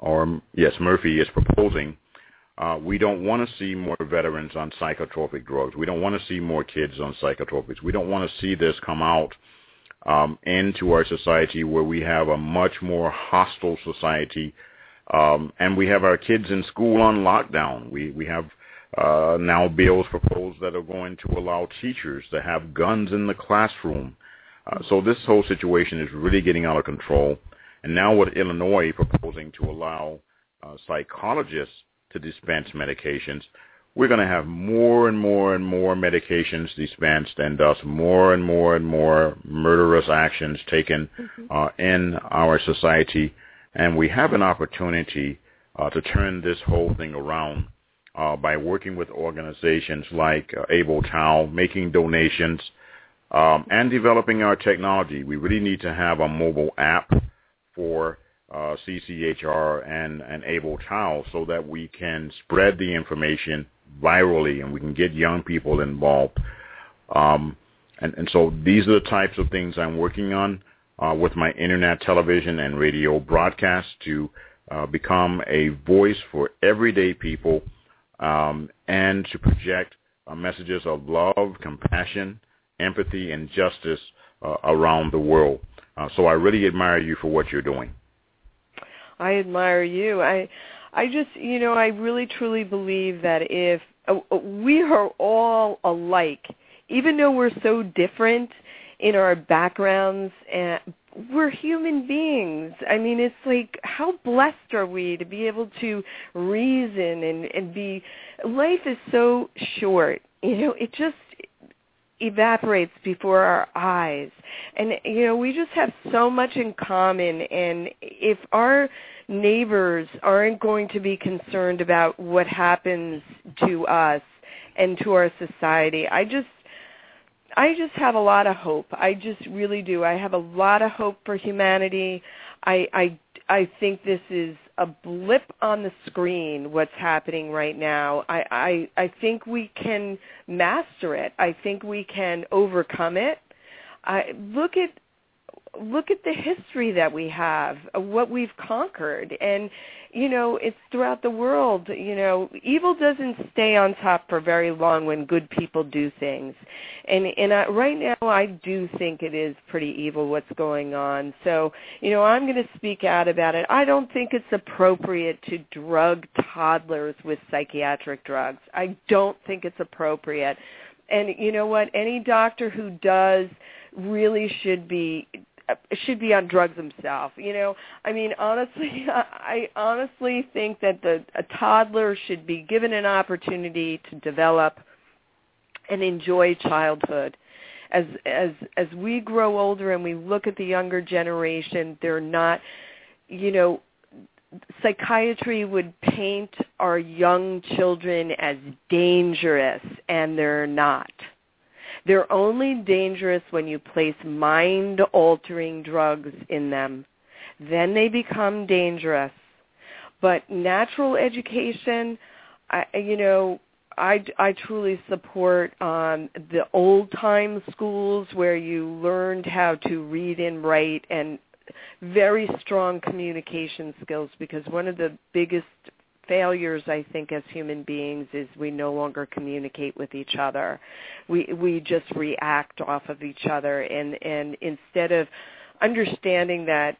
is proposing. We don't want to see more veterans on psychotropic drugs. We don't want to see more kids on psychotropics. We don't want to see this come out into our society where we have a much more hostile society, and we have our kids in school on lockdown. We have now bills proposed that are going to allow teachers to have guns in the classroom. So this whole situation is really getting out of control. And now with Illinois proposing to allow psychologists to dispense medications, we're going to have more and more and more medications dispensed, and thus more and more and more murderous actions taken in our society. And we have an opportunity to turn this whole thing around by working with organizations like Able Child, making donations, and developing our technology. We really need to have a mobile app for CCHR and Able Child so that we can spread the information virally and we can get young people involved. And so these are the types of things I'm working on with my internet, television, and radio broadcast to become a voice for everyday people and to project messages of love, compassion, empathy, and justice around the world. So I really admire you for what you're doing. I admire you. I just, I really truly believe that if we are all alike, even though we're so different in our backgrounds, and we're human beings. I mean, it's like, how blessed are we to be able to reason and be, life is so short. It just evaporates before our eyes. And, we just have so much in common. And if our neighbors aren't going to be concerned about what happens to us and to our society, I just have a lot of hope. I just really do. I have a lot of hope for humanity. I think this is a blip on the screen, what's happening right now. I think we can master it. I think we can overcome it. Look at the history that we have, what we've conquered. And, it's throughout the world. Evil doesn't stay on top for very long when good people do things. And right now I do think it is pretty evil what's going on. So, I'm going to speak out about it. I don't think it's appropriate to drug toddlers with psychiatric drugs. I don't think it's appropriate. And you know what? Any doctor who does really should be on drugs himself. I mean, honestly, I honestly think that a toddler should be given an opportunity to develop and enjoy childhood. As we grow older and we look at the younger generation, they're not, psychiatry would paint our young children as dangerous, and they're not. They're only dangerous when you place mind-altering drugs in them. Then they become dangerous. But natural education, I truly support the old-time schools where you learned how to read and write and very strong communication skills, because one of the biggest failures, I think, as human beings is we no longer communicate with each other. We just react off of each other, and instead of understanding that,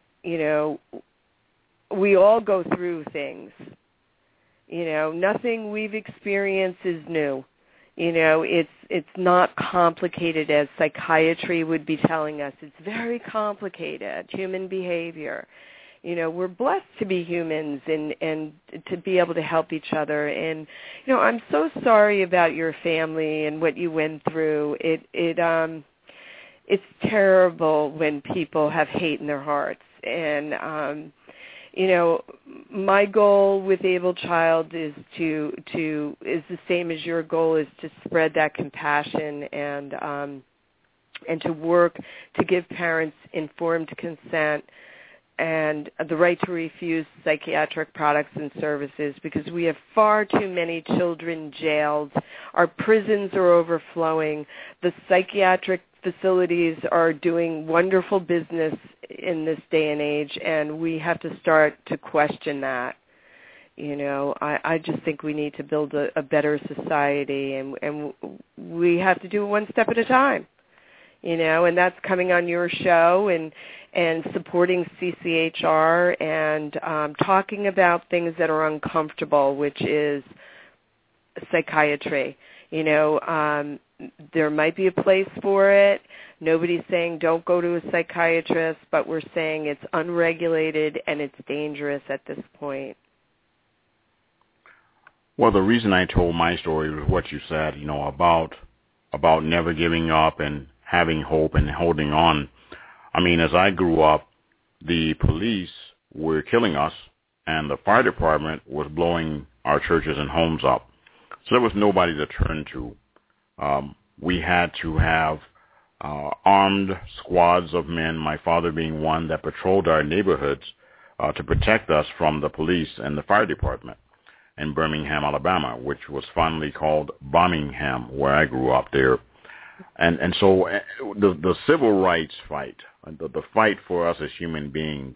we all go through things. Nothing we've experienced is new. It's not complicated as psychiatry would be telling us. It's very complicated, human behavior. We're blessed to be humans and to be able to help each other. And, I'm so sorry about your family and what you went through. It's terrible when people have hate in their hearts. And, my goal with Able Child is is the same as your goal, is to spread that compassion and to work to give parents informed consent and the right to refuse psychiatric products and services, because we have far too many children jailed. Our prisons are overflowing. The psychiatric facilities are doing wonderful business in this day and age, and we have to start to question that. I just think we need to build a better society, and we have to do it one step at a time. And that's coming on your show and supporting CCHR and talking about things that are uncomfortable, which is psychiatry. There might be a place for it. Nobody's saying don't go to a psychiatrist, but we're saying it's unregulated and it's dangerous at this point. Well, the reason I told my story was what you said, about never giving up and having hope and holding on. I mean, as I grew up, the police were killing us, and the fire department was blowing our churches and homes up. So there was nobody to turn to. We had to have armed squads of men, my father being one, that patrolled our neighborhoods to protect us from the police and the fire department in Birmingham, Alabama, which was fondly called Bombingham, where I grew up there. And so the civil rights fight, the fight for us as human beings,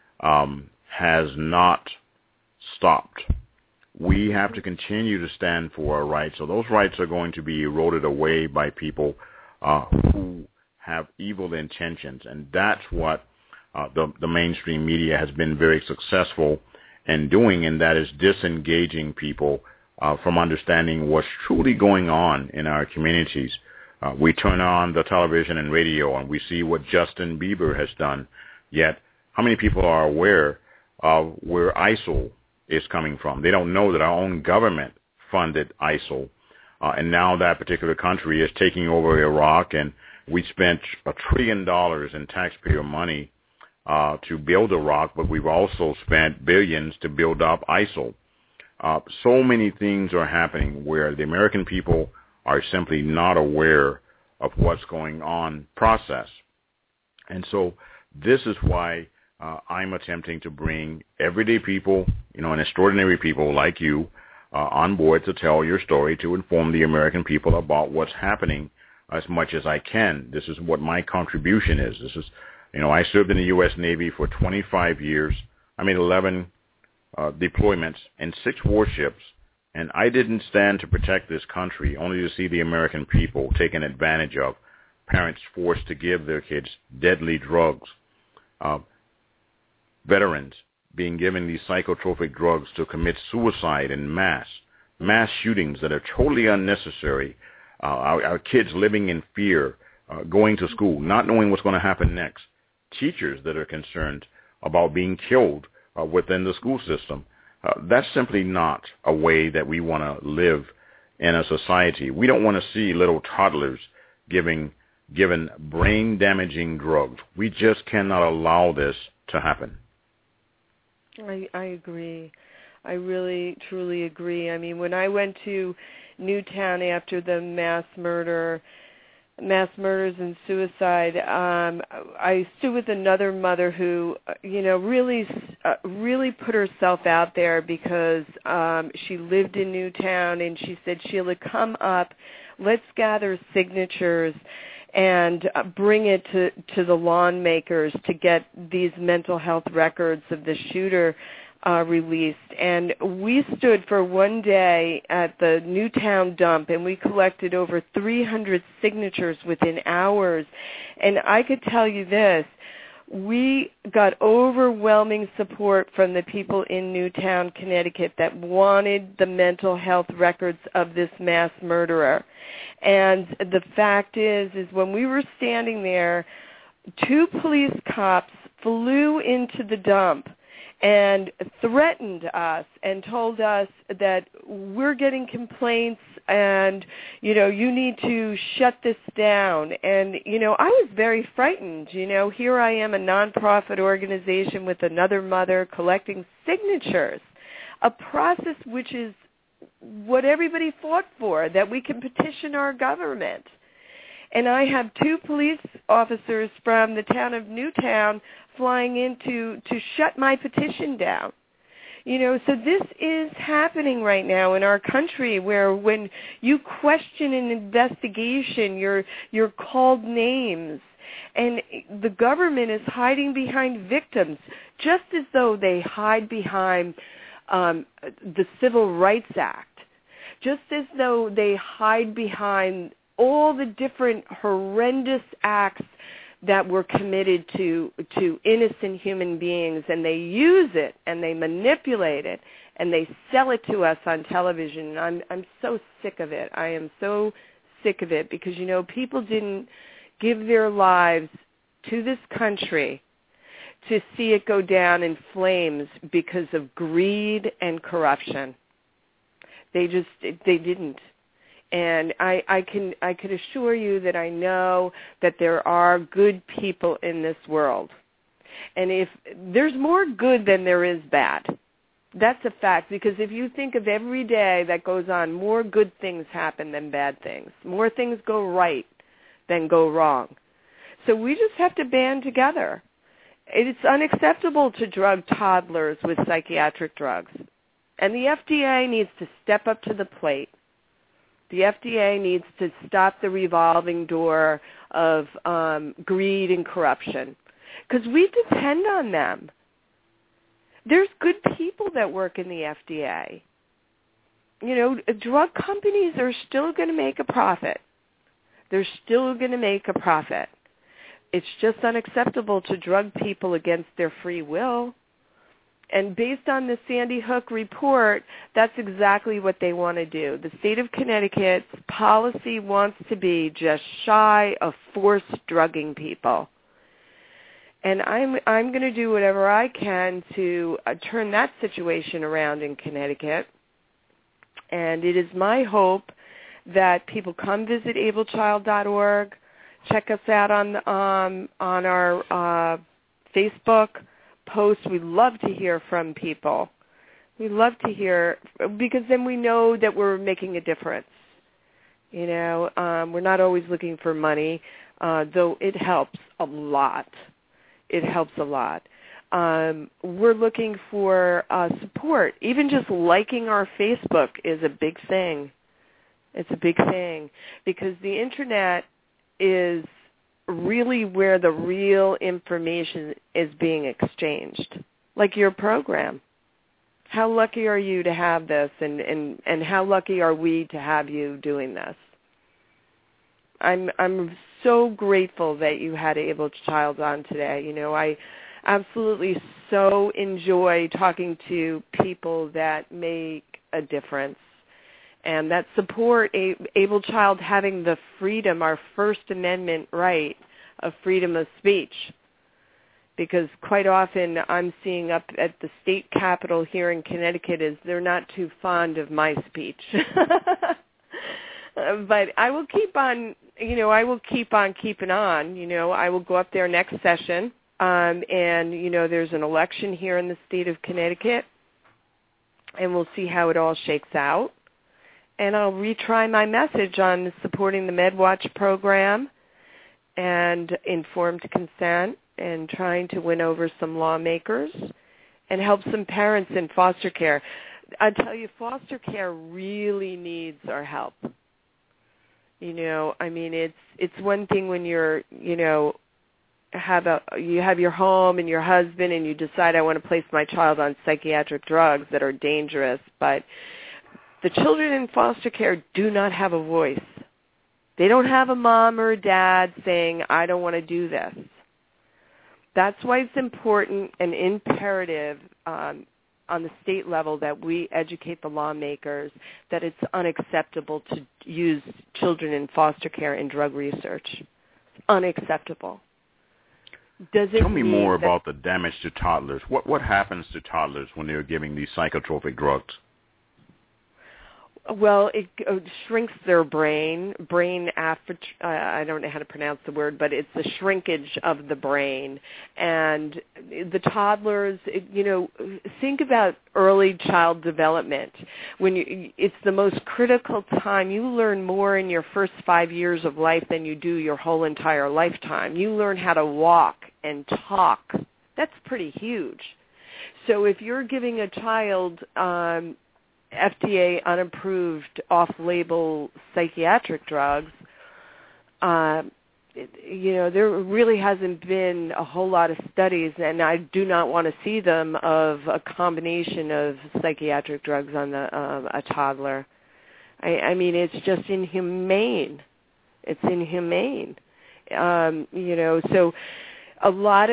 has not stopped. We have to continue to stand for our rights. So those rights are going to be eroded away by people who have evil intentions. And that's what the mainstream media has been very successful in doing, and that is disengaging people from understanding what's truly going on in our communities. We turn on the television and radio and we see what Justin Bieber has done. Yet, how many people are aware of where ISIL is coming from? They don't know that our own government funded ISIL. And now that particular country is taking over Iraq, and we spent $1 trillion in taxpayer money to build Iraq, but we've also spent billions to build up ISIL. So many things are happening where the American people are simply not aware of what's going on process. And so this is why I'm attempting to bring everyday people, and extraordinary people like you on board to tell your story, to inform the American people about what's happening as much as I can. This is what my contribution is. This is, I served in the U.S. Navy for 25 years. I made 11 deployments and 6 warships, and I didn't stand to protect this country only to see the American people taken advantage of, parents forced to give their kids deadly drugs, veterans being given these psychotropic drugs to commit suicide in mass shootings that are totally unnecessary, our kids living in fear, going to school, not knowing what's going to happen next, teachers that are concerned about being killed within the school system. That's simply not a way that we want to live in a society. We don't want to see little toddlers given brain-damaging drugs. We just cannot allow this to happen. I agree. I really, truly agree. I mean, when I went to Newtown after the mass murders and suicide, I stood with another mother who, really really put herself out there because she lived in Newtown, and she said, Sheila, come up, let's gather signatures and bring it to the lawmakers to get these mental health records of the shooter released. And we stood for one day at the Newtown dump, and we collected over 300 signatures within hours. And I could tell you this, we got overwhelming support from the people in Newtown, Connecticut that wanted the mental health records of this mass murderer. And the fact is when we were standing there, 2 police cops flew into the dump and threatened us and told us that we're getting complaints and, you need to shut this down. And, I was very frightened. Here I am, a nonprofit organization with another mother collecting signatures, a process which is what everybody fought for, that we can petition our government. And I have 2 police officers from the town of Newtown flying in to shut my petition down. So this is happening right now in our country, where when you question an investigation, you're called names. And the government is hiding behind victims, just as though they hide behind the Civil Rights Act, just as though they hide behind all the different horrendous acts that were committed to innocent human beings, and they use it and they manipulate it and they sell it to us on television. I'm so sick of it. I am so sick of it because, people didn't give their lives to this country to see it go down in flames because of greed and corruption. They didn't. And I can assure you that I know that there are good people in this world. And if there's more good than there is bad, that's a fact, because if you think of every day that goes on, more good things happen than bad things. More things go right than go wrong. So we just have to band together. It's unacceptable to drug toddlers with psychiatric drugs. And the FDA needs to step up to the plate. The FDA needs to stop the revolving door of greed and corruption, because we depend on them. There's good people that work in the FDA. Drug companies are still going to make a profit. They're still going to make a profit. It's just unacceptable to drug people against their free will. And based on the Sandy Hook report, that's exactly what they want to do. The state of Connecticut's policy wants to be just shy of forced drugging people. And I'm going to do whatever I can to turn that situation around in Connecticut. And it is my hope that people come visit ablechild.org, check us out on our Facebook posts. We love to hear from people. We love to hear, because then we know that we're making a difference. We're not always looking for money, though it helps a lot. It helps a lot. We're looking for support. Even just liking our Facebook is a big thing. It's a big thing, because the Internet is really where the real information is being exchanged, like your program. How lucky are you to have this, and how lucky are we to have you doing this? I'm so grateful that you had Able Child on today. I absolutely so enjoy talking to people that make a difference and that support Able Child having the freedom, our First Amendment right of freedom of speech. Because quite often I'm seeing up at the state capitol here in Connecticut is they're not too fond of my speech. But I will keep on, keeping on. I will go up there next session. And, there's an election here in the state of Connecticut. And we'll see how it all shakes out. And I'll retry my message on supporting the MedWatch program and informed consent and trying to win over some lawmakers and help some parents in foster care. I tell you, foster care really needs our help. You know, I mean, it's one thing when you're, you know, you have your home and your husband and you decide, I want to place my child on psychiatric drugs that are dangerous, but the children in foster care do not have a voice. They don't have a mom or a dad saying, I don't want to do this. That's why it's important and imperative on the state level that we educate the lawmakers that it's unacceptable to use children in foster care in drug research. It's unacceptable. Tell me more about the damage to toddlers. What happens to toddlers when they're giving these psychotropic drugs? Well, it shrinks their brain I don't know how to pronounce the word, but it's the shrinkage of the brain. And the toddlers, you know, think about early child development. It's the most critical time. You learn more in your first 5 years of life than you do your whole entire lifetime. You learn how to walk and talk. That's pretty huge. So if you're giving a child FDA unapproved off-label psychiatric drugs, you know, there really hasn't been a whole lot of studies, and I do not want to see them, of a combination of psychiatric drugs on a toddler. I mean, it's just inhumane. It's inhumane. You know, so a lot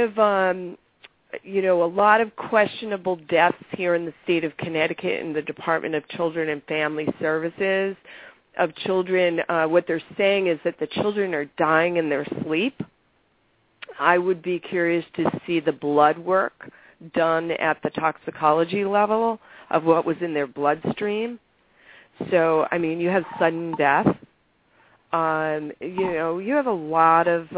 of questionable deaths here in the state of Connecticut in the Department of Children and Family Services of children. What they're saying is that the children are dying in their sleep. I would be curious to see the blood work done at the toxicology level of what was in their bloodstream. So, I mean, you have sudden death. You know, you have a lot of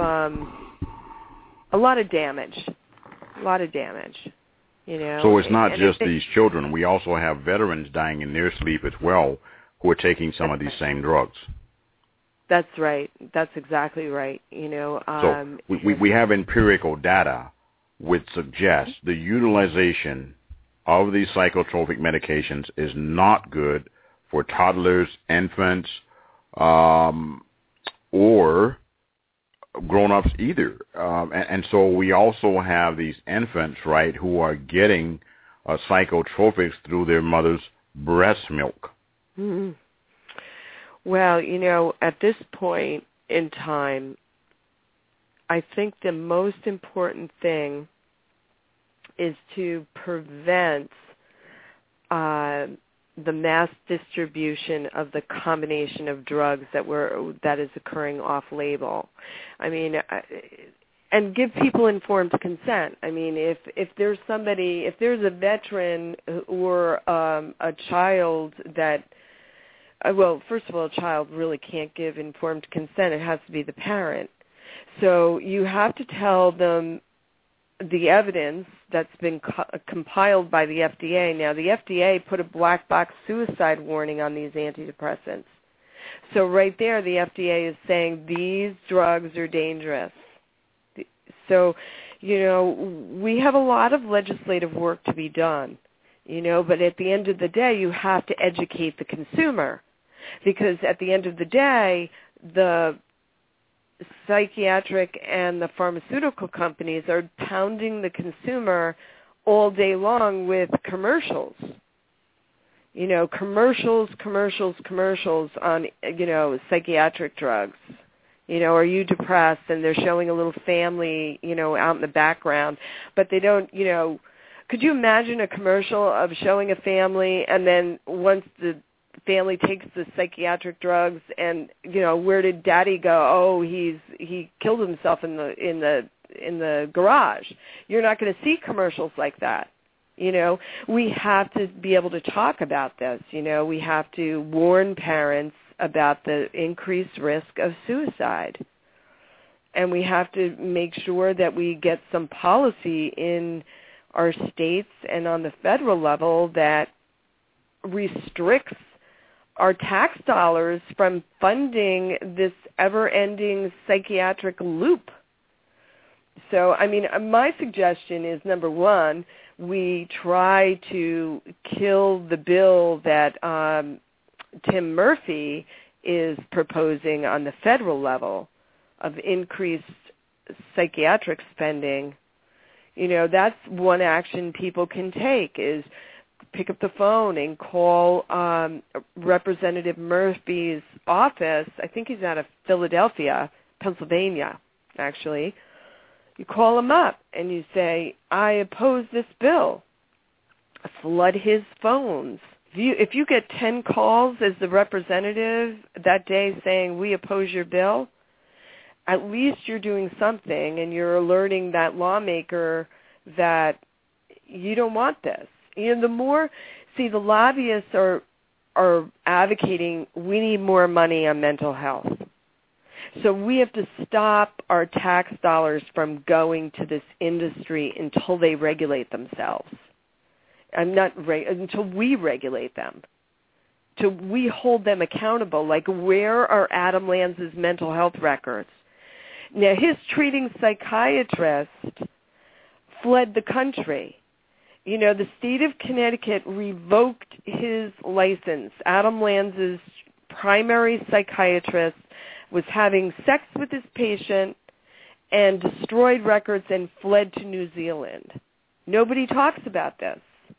damage. A lot of damage, you know. So it's not just these children. We also have veterans dying in their sleep as well who are taking some of these same drugs. That's right. That's exactly right. You know. So we have empirical data which suggests the utilization of these psychotropic medications is not good for toddlers, infants, or grown-ups either. And so we also have these infants, right, who are getting psychotropics through their mother's breast milk. Mm-hmm. Well, you know, at this point in time, I think the most important thing is to prevent the mass distribution of the combination of drugs that is occurring off-label. I mean, and give people informed consent. I mean, if there's a veteran or a child that, well, first of all, a child really can't give informed consent. It has to be the parent. So you have to tell them the evidence that's been compiled by the FDA. Now, the FDA put a black box suicide warning on these antidepressants. So right there, the FDA is saying these drugs are dangerous. So, you know, we have a lot of legislative work to be done, you know, but at the end of the day, you have to educate the consumer, because at the end of the day, the psychiatric and the pharmaceutical companies are pounding the consumer all day long with commercials. You know, commercials on, you know, psychiatric drugs. You know, are you depressed? And they're showing a little family, you know, out in the background. But they don't, you know, could you imagine a commercial of showing a family, and then once the family takes the psychiatric drugs, and, you know, where did daddy go? Oh, he killed himself in the garage. You're not going to see commercials like that. You know, we have to be able to talk about this. You know, we have to warn parents about the increased risk of suicide. And we have to make sure that we get some policy in our states and on the federal level that restricts our tax dollars from funding this ever-ending psychiatric loop. So, I mean, my suggestion is, number one, we try to kill the bill that Tim Murphy is proposing on the federal level of increased psychiatric spending. You know, that's one action people can take, is pick up the phone and call Representative Murphy's office. I think he's out of Philadelphia, Pennsylvania, actually. You call him up and you say, I oppose this bill. Flood his phones. If you get 10 calls as the representative that day saying, we oppose your bill, at least you're doing something, and you're alerting that lawmaker that you don't want this. You know, the lobbyists are advocating we need more money on mental health. So we have to stop our tax dollars from going to this industry until they regulate themselves. Until we regulate them. Till we hold them accountable. Like, where are Adam Lanza's mental health records? Now, his treating psychiatrist fled the country. You know, the state of Connecticut revoked his license. Adam Lanza's primary psychiatrist was having sex with his patient and destroyed records and fled to New Zealand. Nobody talks about this.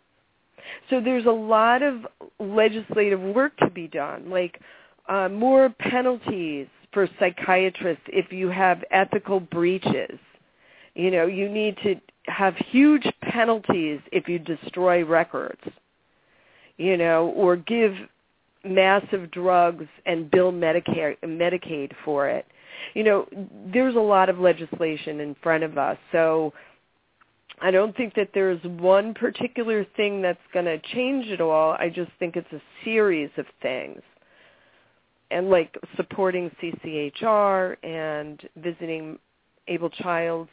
So there's a lot of legislative work to be done, like more penalties for psychiatrists if you have ethical breaches. You know, you need to have huge penalties if you destroy records, you know, or give massive drugs and bill Medicaid for it. You know, there's a lot of legislation in front of us. So I don't think that there's one particular thing that's going to change it all. I just think it's a series of things. And like supporting CCHR and visiting Able Child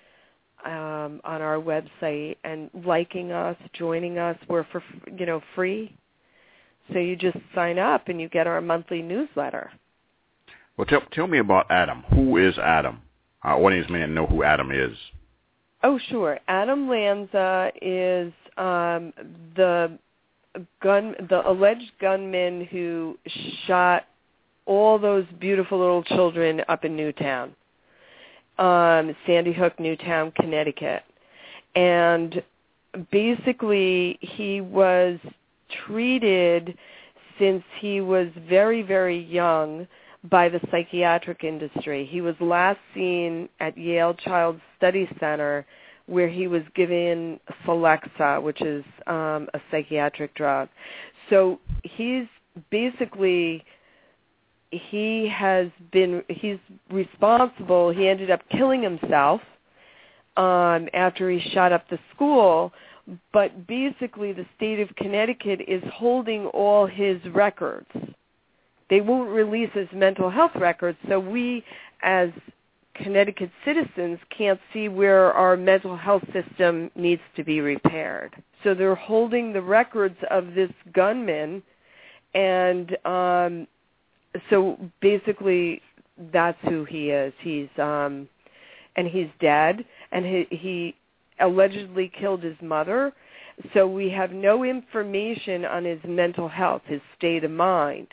on our website and liking us, joining us. We're free. So you just sign up and you get our monthly newsletter. Well, tell me about Adam. Who is Adam? Our audience may not know who Adam is. Oh, sure. Adam Lanza is the alleged gunman who shot all those beautiful little children up in Newtown, Sandy Hook, Newtown, Connecticut. And basically he was treated since he was very, very young by the psychiatric industry. He was last seen at Yale Child Study Center, where he was given Celexa, which is a psychiatric drug. So he's responsible. He ended up killing himself after he shot up the school, but basically the state of Connecticut is holding all his records. They won't release his mental health records, so we as Connecticut citizens can't see where our mental health system needs to be repaired. So they're holding the records of this gunman, and so basically that's who he is. He's dead, and he allegedly killed his mother. So we have no information on his mental health, his state of mind.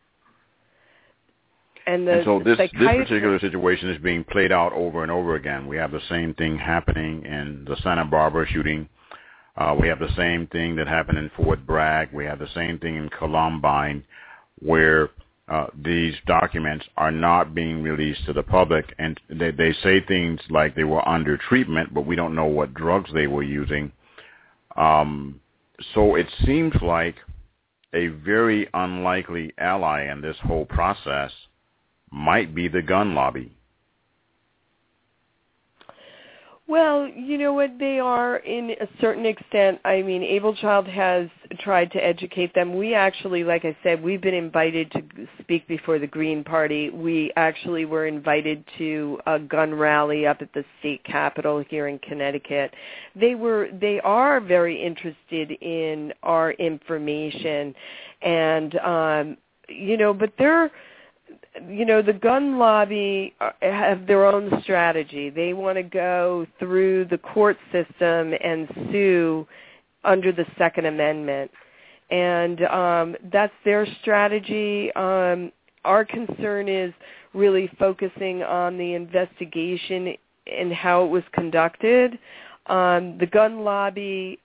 And so this particular situation is being played out over and over again. We have the same thing happening in the Santa Barbara shooting. We have the same thing that happened in Fort Bragg. We have the same thing in Columbine, where these documents are not being released to the public. And they say things like they were under treatment, but we don't know what drugs they were using. So it seems like a very unlikely ally in this whole process might be the gun lobby. Well, you know what, they are in a certain extent. I mean, Able Child has tried to educate them. We actually, like I said, we've been invited to speak before the Green Party. We actually were invited to a gun rally up at the state capitol here in Connecticut. They are very interested in our information, and but the gun lobby have their own strategy. They want to go through the court system and sue under the Second Amendment. And that's their strategy. Our concern is really focusing on the investigation and how it was conducted. The gun lobby,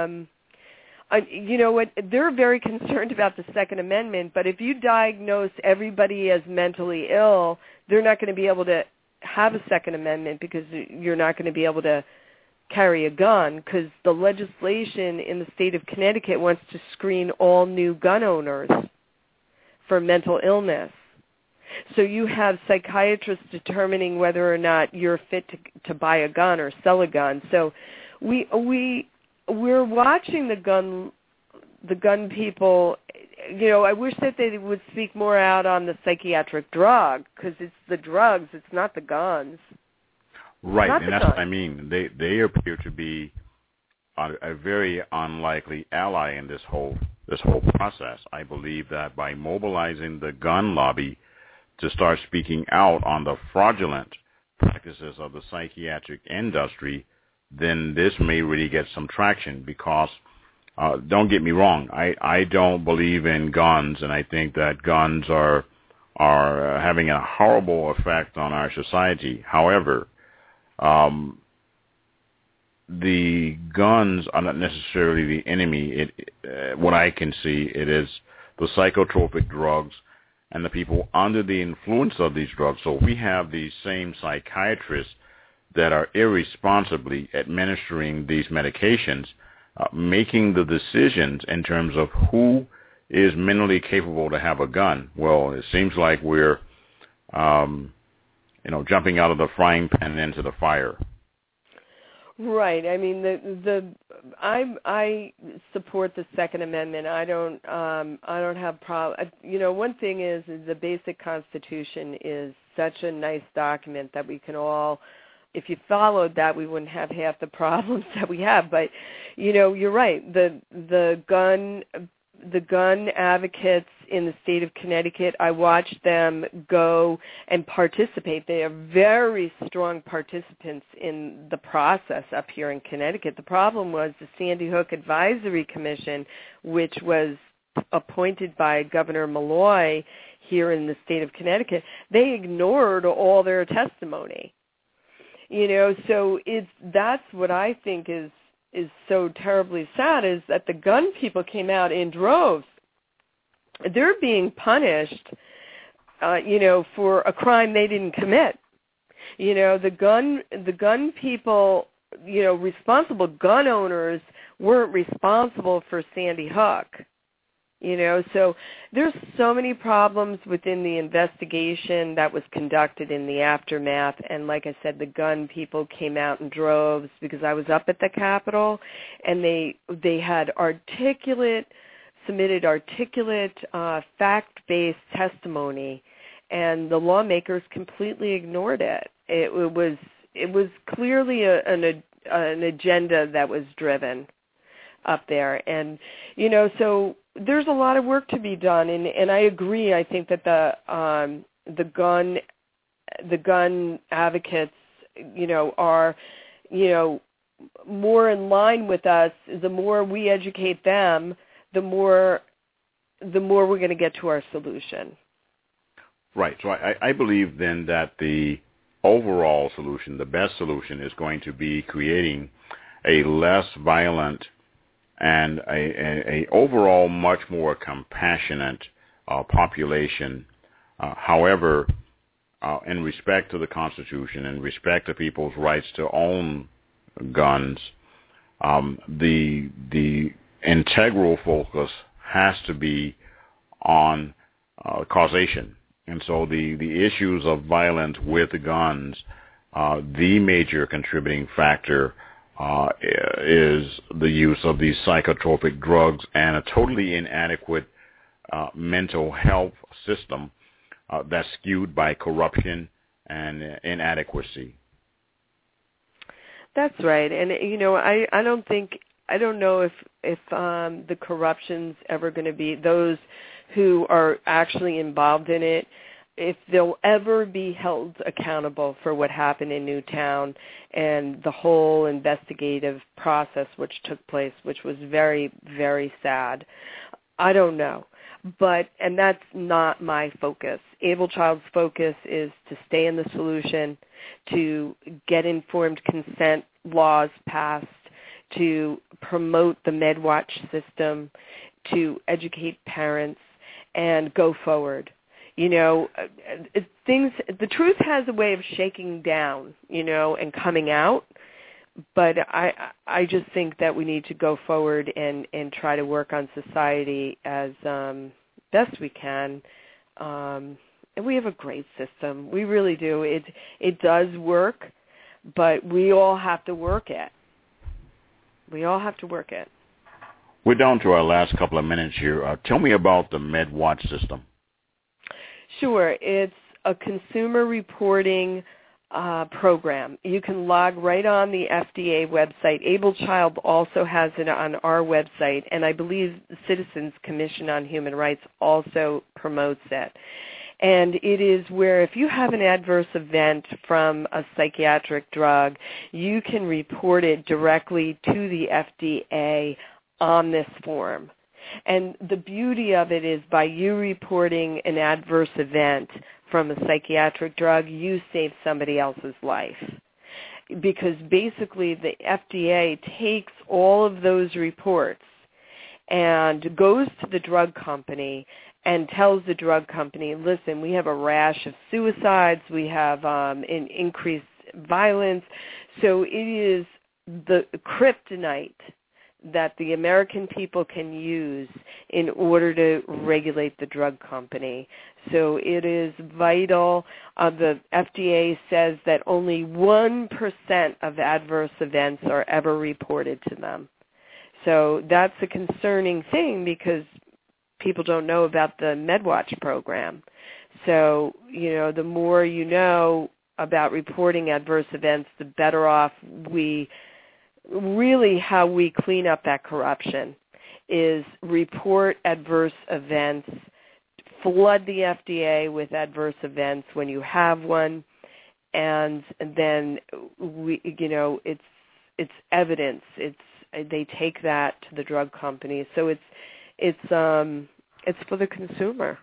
they're very concerned about the Second Amendment, but if you diagnose everybody as mentally ill, they're not going to be able to have a Second Amendment because you're not going to be able to carry a gun, because the legislation in the state of Connecticut wants to screen all new gun owners for mental illness. So you have psychiatrists determining whether or not you're fit to buy a gun or sell a gun. So we're watching the gun people. I wish that they would speak more out on the psychiatric drug, because it's the drugs, it's not the guns. Right, and that's what I mean. They appear to be a very unlikely ally in this whole process. I believe that by mobilizing the gun lobby to start speaking out on the fraudulent practices of the psychiatric industry, then this may really get some traction. Because don't get me wrong, I don't believe in guns, and I think that guns are having a horrible effect on our society. However, the guns are not necessarily the enemy. What I can see, it is the psychotropic drugs and the people under the influence of these drugs. So we have these same psychiatrists that are irresponsibly administering these medications, making the decisions in terms of who is mentally capable to have a gun. Well, it seems like we're jumping out of the frying pan into the fire. Right. I mean, I support the Second Amendment. I don't have problem. One thing is the basic Constitution is such a nice document that we can all, if you followed that, we wouldn't have half the problems that we have. But you're right. The gun advocates in the state of Connecticut, I watched them go and participate. They are very strong participants in the process up here in Connecticut. The problem was the Sandy Hook Advisory Commission, which was appointed by Governor Malloy here in the state of Connecticut. They ignored all their testimony. So that's what I think is so terribly sad, is that the gun people came out in droves. They're being punished, for a crime they didn't commit. The gun people, responsible gun owners weren't responsible for Sandy Hook. So there's so many problems within the investigation that was conducted in the aftermath. And like I said, the gun people came out in droves, because I was up at the Capitol, and they had submitted articulate, fact-based testimony, and the lawmakers completely ignored it. It was clearly an agenda that was driven up there, and so there's a lot of work to be done, and I agree. I think that the gun advocates, are more in line with us. The more we educate them, the more we're going to get to our solution. Right. So I believe then that the overall solution, the best solution, is going to be creating a less violent and a overall much more compassionate population. However, in respect to the Constitution, in respect to people's rights to own guns, the integral focus has to be on causation. And so the issues of violence with guns, the major contributing factor is the use of these psychotropic drugs and a totally inadequate mental health system that's skewed by corruption and inadequacy. That's right. And, I don't know if the corruption's ever going to be, those who are actually involved in it, if they'll ever be held accountable for what happened in Newtown and the whole investigative process which took place, which was very, very sad, I don't know. And that's not my focus. Able Child's focus is to stay in the solution, to get informed consent laws passed, to promote the MedWatch system, to educate parents, and go forward. You know, the truth has a way of shaking down, you know, and coming out. But I just think that we need to go forward and try to work on society as best we can. And we have a great system. We really do. It does work, but we all have to work it. We all have to work it. We're down to our last couple of minutes here. Tell me about the MedWatch system. Sure. It's a consumer reporting program. You can log right on the FDA website. Able Child also has it on our website, and I believe the Citizens Commission on Human Rights also promotes it. And it is where if you have an adverse event from a psychiatric drug, you can report it directly to the FDA on this form. And the beauty of it is by you reporting an adverse event from a psychiatric drug, you save somebody else's life. Because basically the FDA takes all of those reports and goes to the drug company and tells the drug company, listen, we have a rash of suicides, we have an increased violence. So it is the kryptonite that the American people can use in order to regulate the drug company. So it is vital. The FDA says that only 1% of adverse events are ever reported to them. So that's a concerning thing because people don't know about the MedWatch program. So, you know, the more you know about reporting adverse events, the better off how we clean up that corruption is report adverse events, flood the FDA with adverse events when you have one, and then it's evidence. They take that to the drug companies. So it's for the consumer.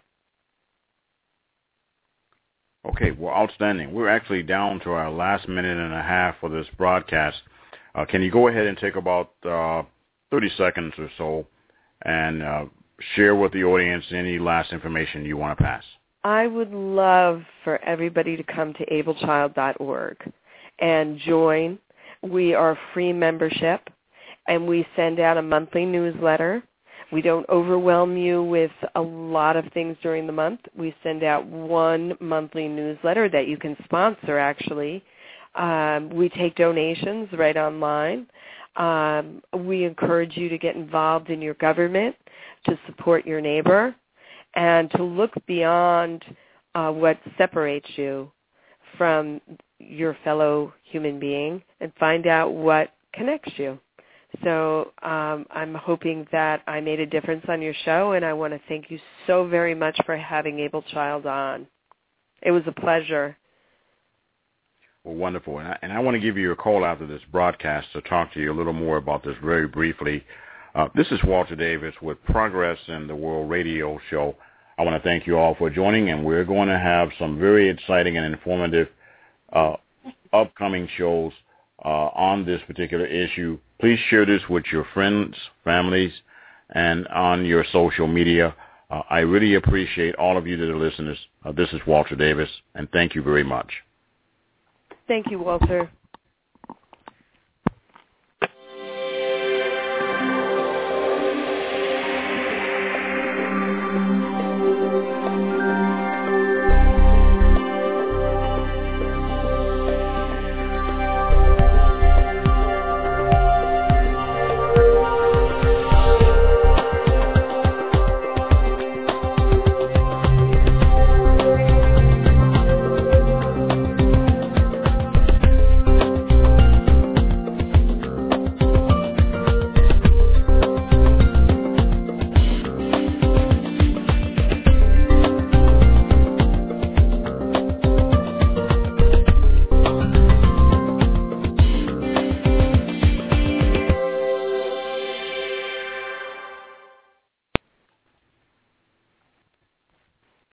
Okay, well, outstanding. We're actually down to our last minute and a half for this broadcast. Can you go ahead and take about 30 seconds or so and share with the audience any last information you want to pass? I would love for everybody to come to ablechild.org and join. We are a free membership, and we send out a monthly newsletter. We don't overwhelm you with a lot of things during the month. We send out one monthly newsletter that you can sponsor, actually. We take donations right online. We encourage you to get involved in your government, to support your neighbor, and to look beyond what separates you from your fellow human being and find out what connects you. So I'm hoping that I made a difference on your show, and I want to thank you so very much for having Able Child on. It was a pleasure. Well, wonderful. And I want to give you a call after this broadcast to talk to you a little more about this very briefly. This is Walter Davis with Progress in the World Radio Show. I want to thank you all for joining, and we're going to have some very exciting and informative upcoming shows on this particular issue. Please share this with your friends, families, and on your social media. I really appreciate all of you that are listeners. This is Walter Davis, and thank you very much. Thank you, Walter.